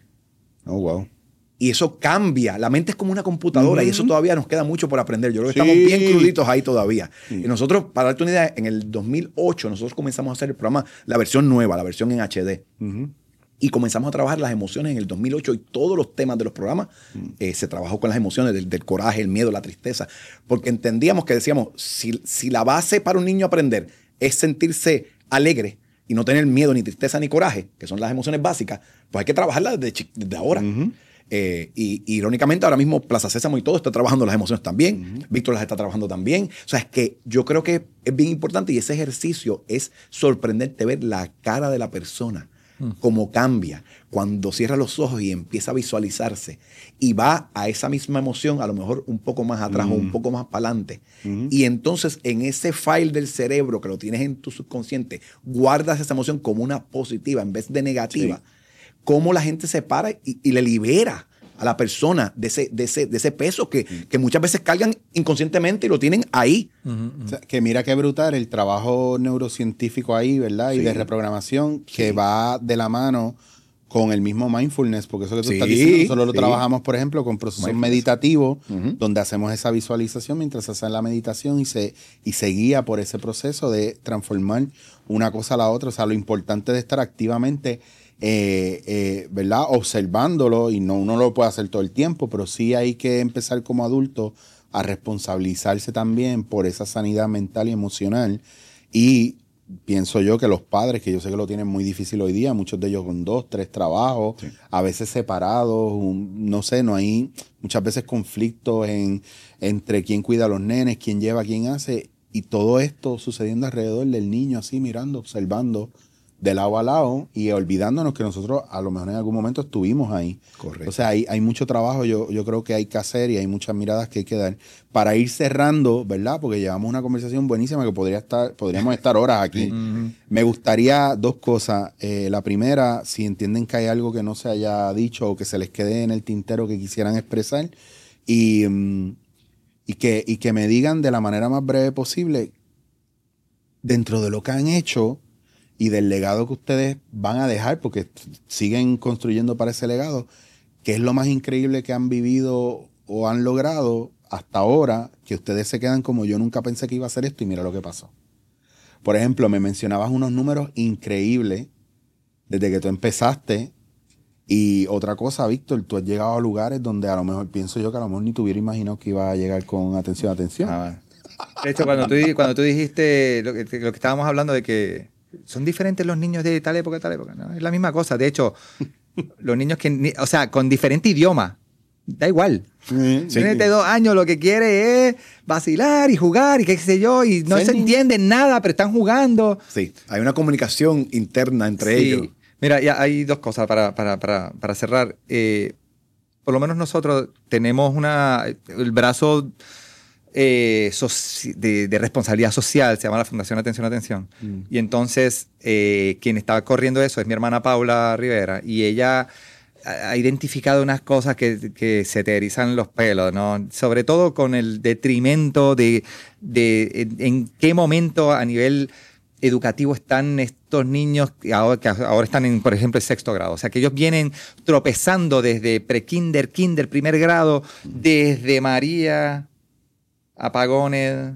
Oh, wow. Y eso cambia. La mente es como una computadora, uh-huh. y eso todavía nos queda mucho por aprender. Yo creo que sí. estamos bien cruditos ahí todavía. Sí. Y nosotros, para darte una idea, en el dos mil ocho nosotros comenzamos a hacer el programa, la versión nueva, la versión en H D. Uh-huh. Y comenzamos a trabajar las emociones en el dos mil ocho, y todos los temas de los programas uh-huh. eh, se trabajó con las emociones del, del coraje, el miedo, la tristeza. Porque entendíamos que decíamos, si, si la base para un niño aprender es sentirse alegre y no tener miedo, ni tristeza, ni coraje, que son las emociones básicas, pues hay que trabajarlas desde, desde ahora. Uh-huh. Eh, y, y irónicamente ahora mismo Plaza Sésamo y todo está trabajando las emociones también. Uh-huh. Víctor las está trabajando también. O sea, es que yo creo que es bien importante, y ese ejercicio es sorprendente ver la cara de la persona, uh-huh. cómo cambia cuando cierra los ojos y empieza a visualizarse y va a esa misma emoción, a lo mejor un poco más atrás uh-huh. o un poco más para adelante. Uh-huh. Y entonces en ese file del cerebro que lo tienes en tu subconsciente, guardas esa emoción como una positiva en vez de negativa. Sí. Cómo la gente se para y, y le libera a la persona de ese, de ese, de ese peso que, mm. que muchas veces cargan inconscientemente y lo tienen ahí. Uh-huh. O sea, que mira qué brutal el trabajo neurocientífico ahí, ¿verdad? Y sí. de reprogramación que sí. va de la mano con el mismo mindfulness, porque eso que tú sí. estás diciendo, nosotros lo sí. trabajamos, por ejemplo, con procesos meditativos, uh-huh. donde hacemos esa visualización mientras se hace la meditación y se, y se guía por ese proceso de transformar una cosa a la otra. O sea, lo importante de estar activamente Eh, eh, ¿verdad? observándolo, y no uno lo puede hacer todo el tiempo, pero sí hay que empezar como adulto a responsabilizarse también por esa sanidad mental y emocional. Y pienso yo que los padres, que yo sé que lo tienen muy difícil hoy día, muchos de ellos con dos, tres trabajos, sí. a veces separados, un, no sé, no hay muchas veces conflictos en, entre quién cuida a los nenes, quién lleva, quién hace, y todo esto sucediendo alrededor del niño, así mirando, observando de lado a lado y olvidándonos que nosotros a lo mejor en algún momento estuvimos ahí. Correcto. O sea, hay, hay mucho trabajo, yo, yo creo que hay que hacer, y hay muchas miradas que hay que dar para ir cerrando, ¿verdad? Porque llevamos una conversación buenísima que podría estar, podríamos estar horas aquí. Uh-huh. Me gustaría dos cosas. Eh, la primera, si entienden que hay algo que no se haya dicho o que se les quede en el tintero que quisieran expresar, y, um, y, que, y que me digan de la manera más breve posible dentro de lo que han hecho y del legado que ustedes van a dejar, porque siguen construyendo para ese legado, ¿qué es lo más increíble que han vivido o han logrado hasta ahora, que ustedes se quedan como yo nunca pensé que iba a hacer esto y mira lo que pasó? Por ejemplo, me mencionabas unos números increíbles desde que tú empezaste. Y otra cosa, Víctor, tú has llegado a lugares donde a lo mejor pienso yo que a lo mejor ni te hubiera imaginado que iba a llegar con atención, atención. Ah, de hecho, cuando tú, cuando tú dijiste lo que, lo que estábamos hablando de que son diferentes los niños de tal época, tal época, ¿no? Es la misma cosa. De hecho, los niños que, o sea, con diferente idioma, da igual. Sí, Tiene sí. dos años, lo que quiere es vacilar y jugar y qué sé yo, y no Sí, se ni- entiende nada, pero están jugando. Sí, hay una comunicación interna entre Sí. ellos. Mira, ya hay dos cosas para, para, para, para cerrar. Eh, por lo menos nosotros tenemos una, el brazo eh, soci- de, de responsabilidad social, se llama la Fundación Atención, Atención. Mm. Y entonces, eh, quien está corriendo eso es mi hermana Paula Rivera, y ella ha ha identificado unas cosas que, que se te erizan los pelos, ¿no? Sobre todo con el detrimento de, de en, en qué momento a nivel educativo están estos niños que ahora, que ahora están en, por ejemplo, el sexto grado. O sea, que ellos vienen tropezando desde pre-kinder, kinder, primer grado, desde María, apagones,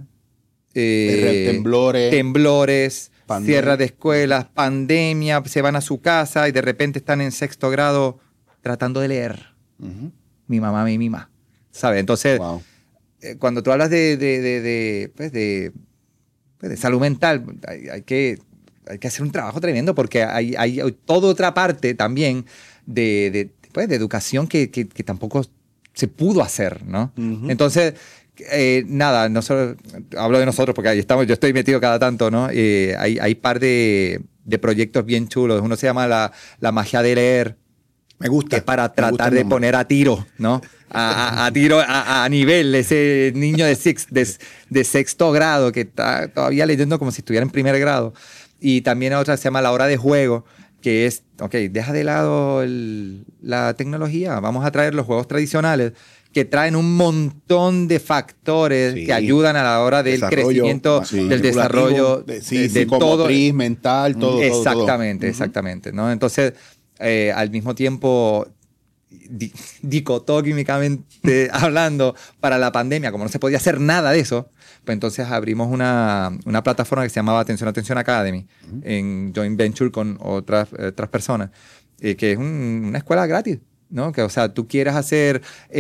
eh, Temblores. temblores, Pandemia. cierre de escuelas, pandemia, se van a su casa y de repente están en sexto grado tratando de leer. Ujú. Mi mamá, mi mima. ¿Sabes? Entonces, Wow. eh, cuando tú hablas de, de, de, de, pues de, pues de salud mental, hay, hay, que, hay que hacer un trabajo tremendo porque hay, hay toda otra parte también de, de, pues de educación que, que, que tampoco se pudo hacer, ¿no? Ujú. Entonces, eh, nada, nosotros, hablo de nosotros porque ahí estamos, yo estoy metido cada tanto, ¿no? Eh, hay hay par de, de proyectos bien chulos. Uno se llama La, la magia de leer, Me gusta. que es para me gusta tratar el de nombre. poner a tiro, ¿no? A, a- a tiro, a, a nivel, ese niño de, six- de, de sexto grado que está todavía leyendo como si estuviera en primer grado. Y también otra se llama La hora de juego, que es, ok, deja de lado el- la tecnología, vamos a traer los juegos tradicionales que traen un montón de factores Sí. que ayudan a la hora del Desarrollo, crecimiento, sí. del manipulativo, desarrollo, De, sí, de, de todo. psicomotriz, mental, todo, todo, todo. Exactamente, exactamente, ¿no? Entonces, eh, al mismo tiempo, di- dicotómicamente hablando, para la pandemia, como no se podía hacer nada de eso, pues entonces abrimos una, una plataforma que se llamaba Atención, Atención Academy, en joint venture con otras, eh, otras personas, eh, que es un- una escuela gratis, ¿no? Que, o sea, tú quieras hacer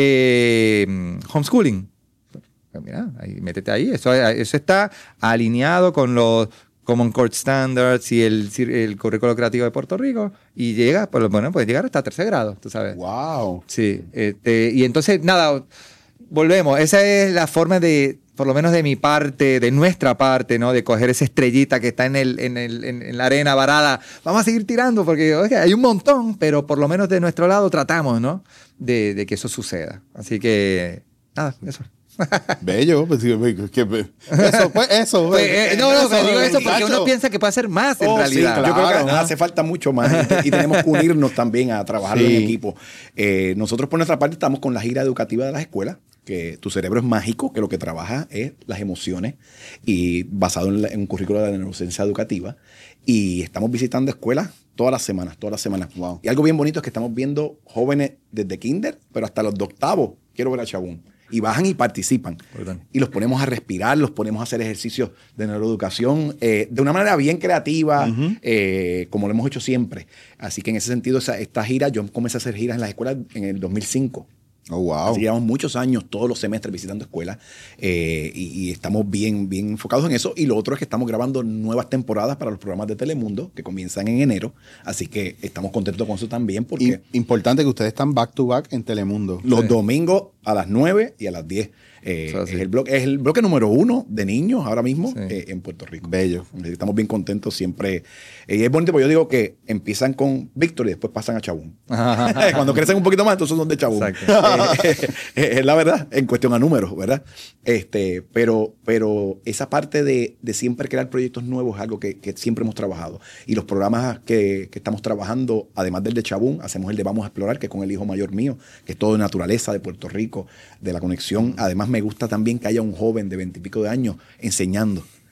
eh, homeschooling, pues mira, ahí, métete ahí. Eso, eso está alineado con los Common Core Standards y el, el currículo creativo de Puerto Rico y llega, pues, bueno, puede llegar hasta tercer grado, tú sabes. Wow. Sí, este, y entonces, nada, volvemos. Esa es la forma de, por lo menos de mi parte, de nuestra parte, ¿no? De coger esa estrellita que está en, el, en, el, en, en la arena varada. Vamos a seguir tirando porque oiga, hay un montón, pero por lo menos de nuestro lado tratamos, ¿no? De, de que eso suceda. Así que, nada, eso. Bello. Pues, sí, que- eso, pues, eso. Pues, eh, no, no, pero digo eso porque muchacho. uno piensa que puede hacer más en Oh, sí, realidad. yo creo que Claro. hace falta mucho más y, te- y tenemos que unirnos también a trabajar Sí. en equipo. Eh, nosotros por nuestra parte estamos con la gira educativa de las escuelas, que tu cerebro es mágico, que lo que trabaja es las emociones y basado en, la- en un currículo de la neurociencia educativa. Y estamos visitando escuelas todas las semanas, todas las semanas. Wow. Y algo bien bonito es que estamos viendo jóvenes desde kinder, pero hasta los de octavo. Quiero ver a Chabún. Y bajan y participan. Perdón. Y los ponemos a respirar, los ponemos a hacer ejercicios de neuroeducación eh, de una manera bien creativa, eh, como lo hemos hecho siempre. Así que en ese sentido, esa- esta gira, yo comencé a hacer giras en las escuelas en el dos mil cinco. Oh, wow. Así que llevamos muchos años, todos los semestres visitando escuelas eh, y, y estamos bien, bien enfocados en eso. Y lo otro es que estamos grabando nuevas temporadas para los programas de Telemundo que comienzan en enero. Así que estamos contentos con eso también porque Y- importante que ustedes están back to back en Telemundo. los Sí. domingos a las nueve y a las diez. Eh, Eso es, sí. el bloque, es el bloque número uno de niños ahora mismo Sí. eh, en Puerto Rico. Bello. Estamos bien contentos siempre. Eh, y es bonito porque yo digo que empiezan con Víctor y después pasan a Chabún. Cuando crecen un poquito más, entonces son de Chabún. Exacto. Eh, eh, es la verdad, en cuestión a números, ¿verdad? Este, pero, pero esa parte de, de siempre crear proyectos nuevos es algo que, que siempre hemos trabajado. Y los programas que, que estamos trabajando, además del de Chabún, hacemos el de Vamos a Explorar, que es con el hijo mayor mío, que es todo de naturaleza, de Puerto Rico, de la conexión. Además, me gusta también que haya un joven de veintipico de años enseñando.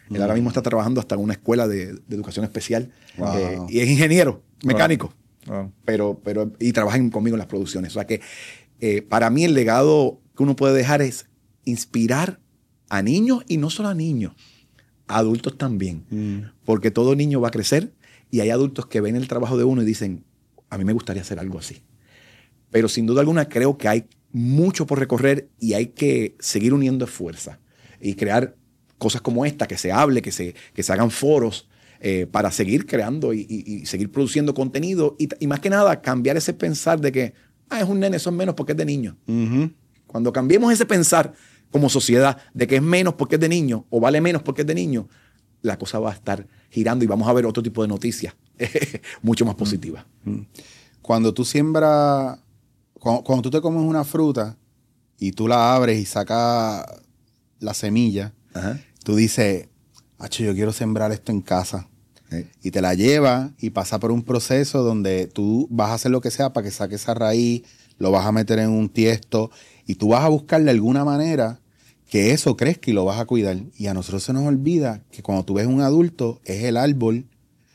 Él ahora mismo está trabajando hasta en una escuela de, de educación especial. Wow. Eh, y es ingeniero, mecánico. Wow. Wow. Pero, pero, y trabaja en- conmigo en las producciones. O sea que eh, para mí el legado que uno puede dejar es inspirar a niños, y no solo a niños, a adultos también. Mm. Porque todo niño va a crecer y hay adultos que ven el trabajo de uno y dicen, a mí me gustaría hacer algo así. Pero sin duda alguna creo que hay mucho por recorrer y hay que seguir uniendo fuerzas y crear cosas como esta, que se hable, que se, que se hagan foros eh, para seguir creando y, y- y seguir produciendo contenido y, y más que nada cambiar ese pensar de que ah, es un nene, eso es menos porque es de niño. Ujú. Cuando cambiemos ese pensar como sociedad de que es menos porque es de niño o vale menos porque es de niño, la cosa va a estar girando y vamos a ver otro tipo de noticias mucho más positivas. Cuando tú siembras, cuando, cuando tú te comes una fruta y tú la abres y sacas la semilla, Ajá. tú dices, acho, yo quiero sembrar esto en casa. Sí. Y te la llevas y pasa por un proceso donde tú vas a hacer lo que sea para que saque esa raíz, lo vas a meter en un tiesto y tú vas a buscar de alguna manera que eso crezca y lo vas a cuidar. Y a nosotros se nos olvida que cuando tú ves un adulto, es el árbol,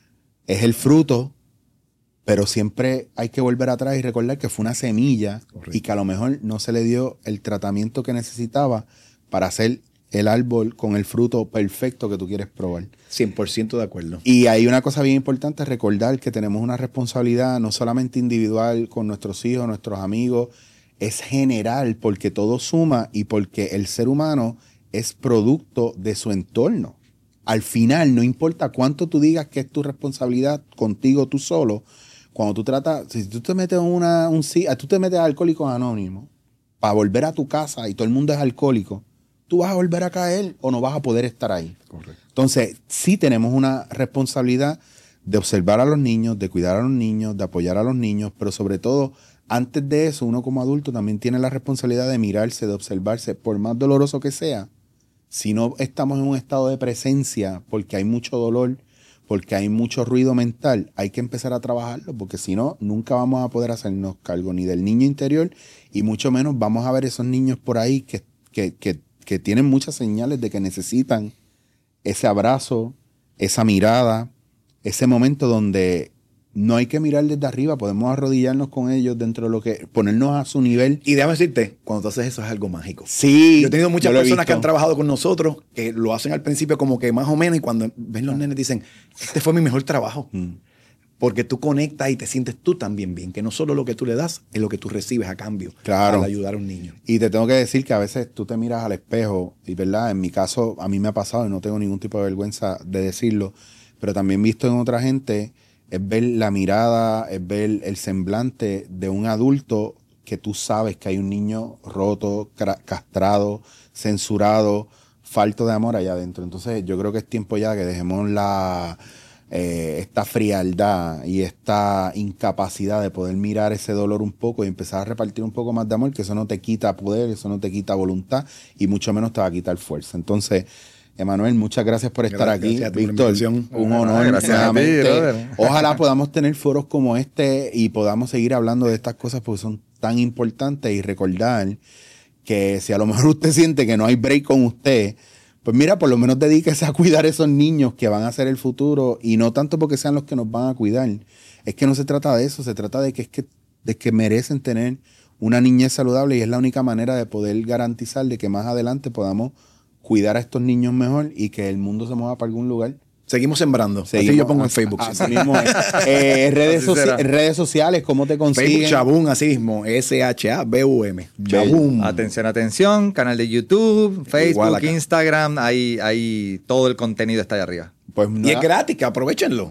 es el fruto, pero siempre hay que volver atrás y recordar que fue una semilla. Correcto. Y que a lo mejor no se le dio el tratamiento que necesitaba para hacer el árbol con el fruto perfecto que tú quieres probar. cien por ciento de acuerdo. Y hay una cosa bien importante, recordar que tenemos una responsabilidad no solamente individual con nuestros hijos, nuestros amigos, es general, porque todo suma y porque el ser humano es producto de su entorno. Al final, no importa cuánto tú digas que es tu responsabilidad contigo tú solo, cuando tú tratas, si tú te metes una, un, si- tú te metes a Alcohólicos Anónimos para volver a tu casa y todo el mundo es alcohólico, tú vas a volver a caer o no vas a poder estar ahí. Correcto. Entonces, sí tenemos una responsabilidad de observar a los niños, de cuidar a los niños, de apoyar a los niños, pero sobre todo, antes de eso, uno como adulto también tiene la responsabilidad de mirarse, de observarse, por más doloroso que sea. Si no estamos en un estado de presencia porque hay mucho dolor, porque hay mucho ruido mental, hay que empezar a trabajarlo, porque si no, nunca vamos a poder hacernos cargo ni del niño interior y mucho menos vamos a ver esos niños por ahí que, que, que, que tienen muchas señales de que necesitan ese abrazo, esa mirada, ese momento donde no hay que mirar desde arriba, podemos arrodillarnos con ellos dentro de lo que, ponernos a su nivel. Y déjame decirte, cuando tú haces eso es algo mágico. Sí. Yo he tenido muchas yo lo he personas que visto. han trabajado con nosotros que lo hacen al principio como que más o menos y cuando ven los nenes dicen, este fue mi mejor trabajo. Mm. Porque tú conectas y te sientes tú también bien, que no solo lo que tú le das es lo que tú recibes a cambio Claro. al ayudar a un niño. Y te tengo que decir que a veces tú te miras al espejo y, ¿verdad? En mi caso, a mí me ha pasado y no tengo ningún tipo de vergüenza de decirlo, pero también visto en otra gente, es ver la mirada, es ver el semblante de un adulto que tú sabes que hay un niño roto, cra- castrado, censurado, falto de amor allá adentro. Entonces yo creo que es tiempo ya que dejemos la... Eh, esta frialdad y esta incapacidad de poder mirar ese dolor un poco y empezar a repartir un poco más de amor, que eso no te quita poder, eso no te quita voluntad y mucho menos te va a quitar fuerza. Entonces, Emanuel, muchas gracias por estar Gracias, aquí. gracias a ti por la Víctor, invitación. un Ah, honor. gracias a ti, nuevamente. brother. Ojalá podamos tener foros como este y podamos seguir hablando de estas cosas porque son tan importantes y recordar que si a lo mejor usted siente que no hay break con usted, pues mira, por lo menos dedíquese a cuidar a esos niños que van a ser el futuro y no tanto porque sean los que nos van a cuidar. Es que no se trata de eso, se trata de que es que, de que merecen tener una niñez saludable y es la única manera de poder garantizar de que más adelante podamos cuidar a estos niños mejor y que el mundo se mueva para algún lugar. Seguimos sembrando. Seguimos- así yo pongo en Facebook. Así mismo es. Eh, redes, Así será. soci- redes sociales, ¿cómo te consiguen? Facebook Chabum, así mismo. S H A B U M. Chabum. Atención, atención, canal de YouTube, Facebook, Igual acá. Instagram, ahí, ahí todo el contenido está ahí arriba. Pues Y nada. es gratis, que aprovechenlo.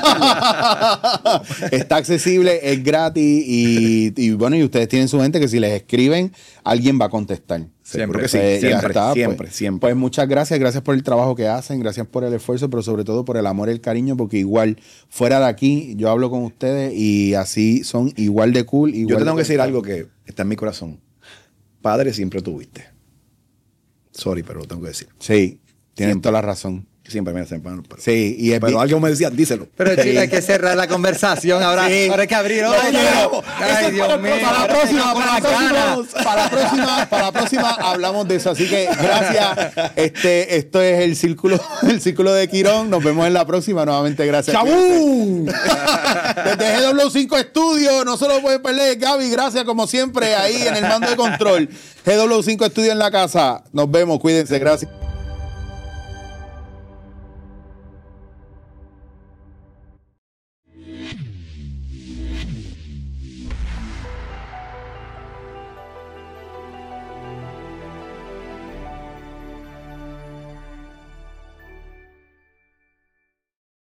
Está accesible, es gratis y, y bueno, y ustedes tienen su gente que si les escriben, alguien va a contestar. Siempre que sí, Pues, ya siempre, está, siempre, pues. siempre. Pues muchas gracias, gracias por el trabajo que hacen, gracias por el esfuerzo, pero sobre todo por el amor y el cariño, porque igual, fuera de aquí, yo hablo con ustedes y así son igual de cool. Igual Yo te de tengo que decir conectados. algo que está en mi corazón. Padre siempre tuviste. Sorry, pero lo tengo que decir. Sí, tienen Siempre. toda la razón. Siempre me hacen pero, Sí, y es pero bien- alguien me decía, díselo. Pero chicos, hay que cerrar la conversación. Ahora, Sí. ahora hay que abrir otro. No, Ay, Dios mío. Para la ahora próxima, tengo para la las ganas. próxima, para la próxima, para la próxima hablamos de eso. Así que gracias. Este, esto es el círculo, el círculo de Quirón. Nos vemos en la próxima. Nuevamente, gracias. ¡Chabú! Desde G W cinco Studio, no se lo pueden perder. Gaby, gracias como siempre ahí en el mando de control. G W cinco Studio en la casa. Nos vemos, cuídense, gracias.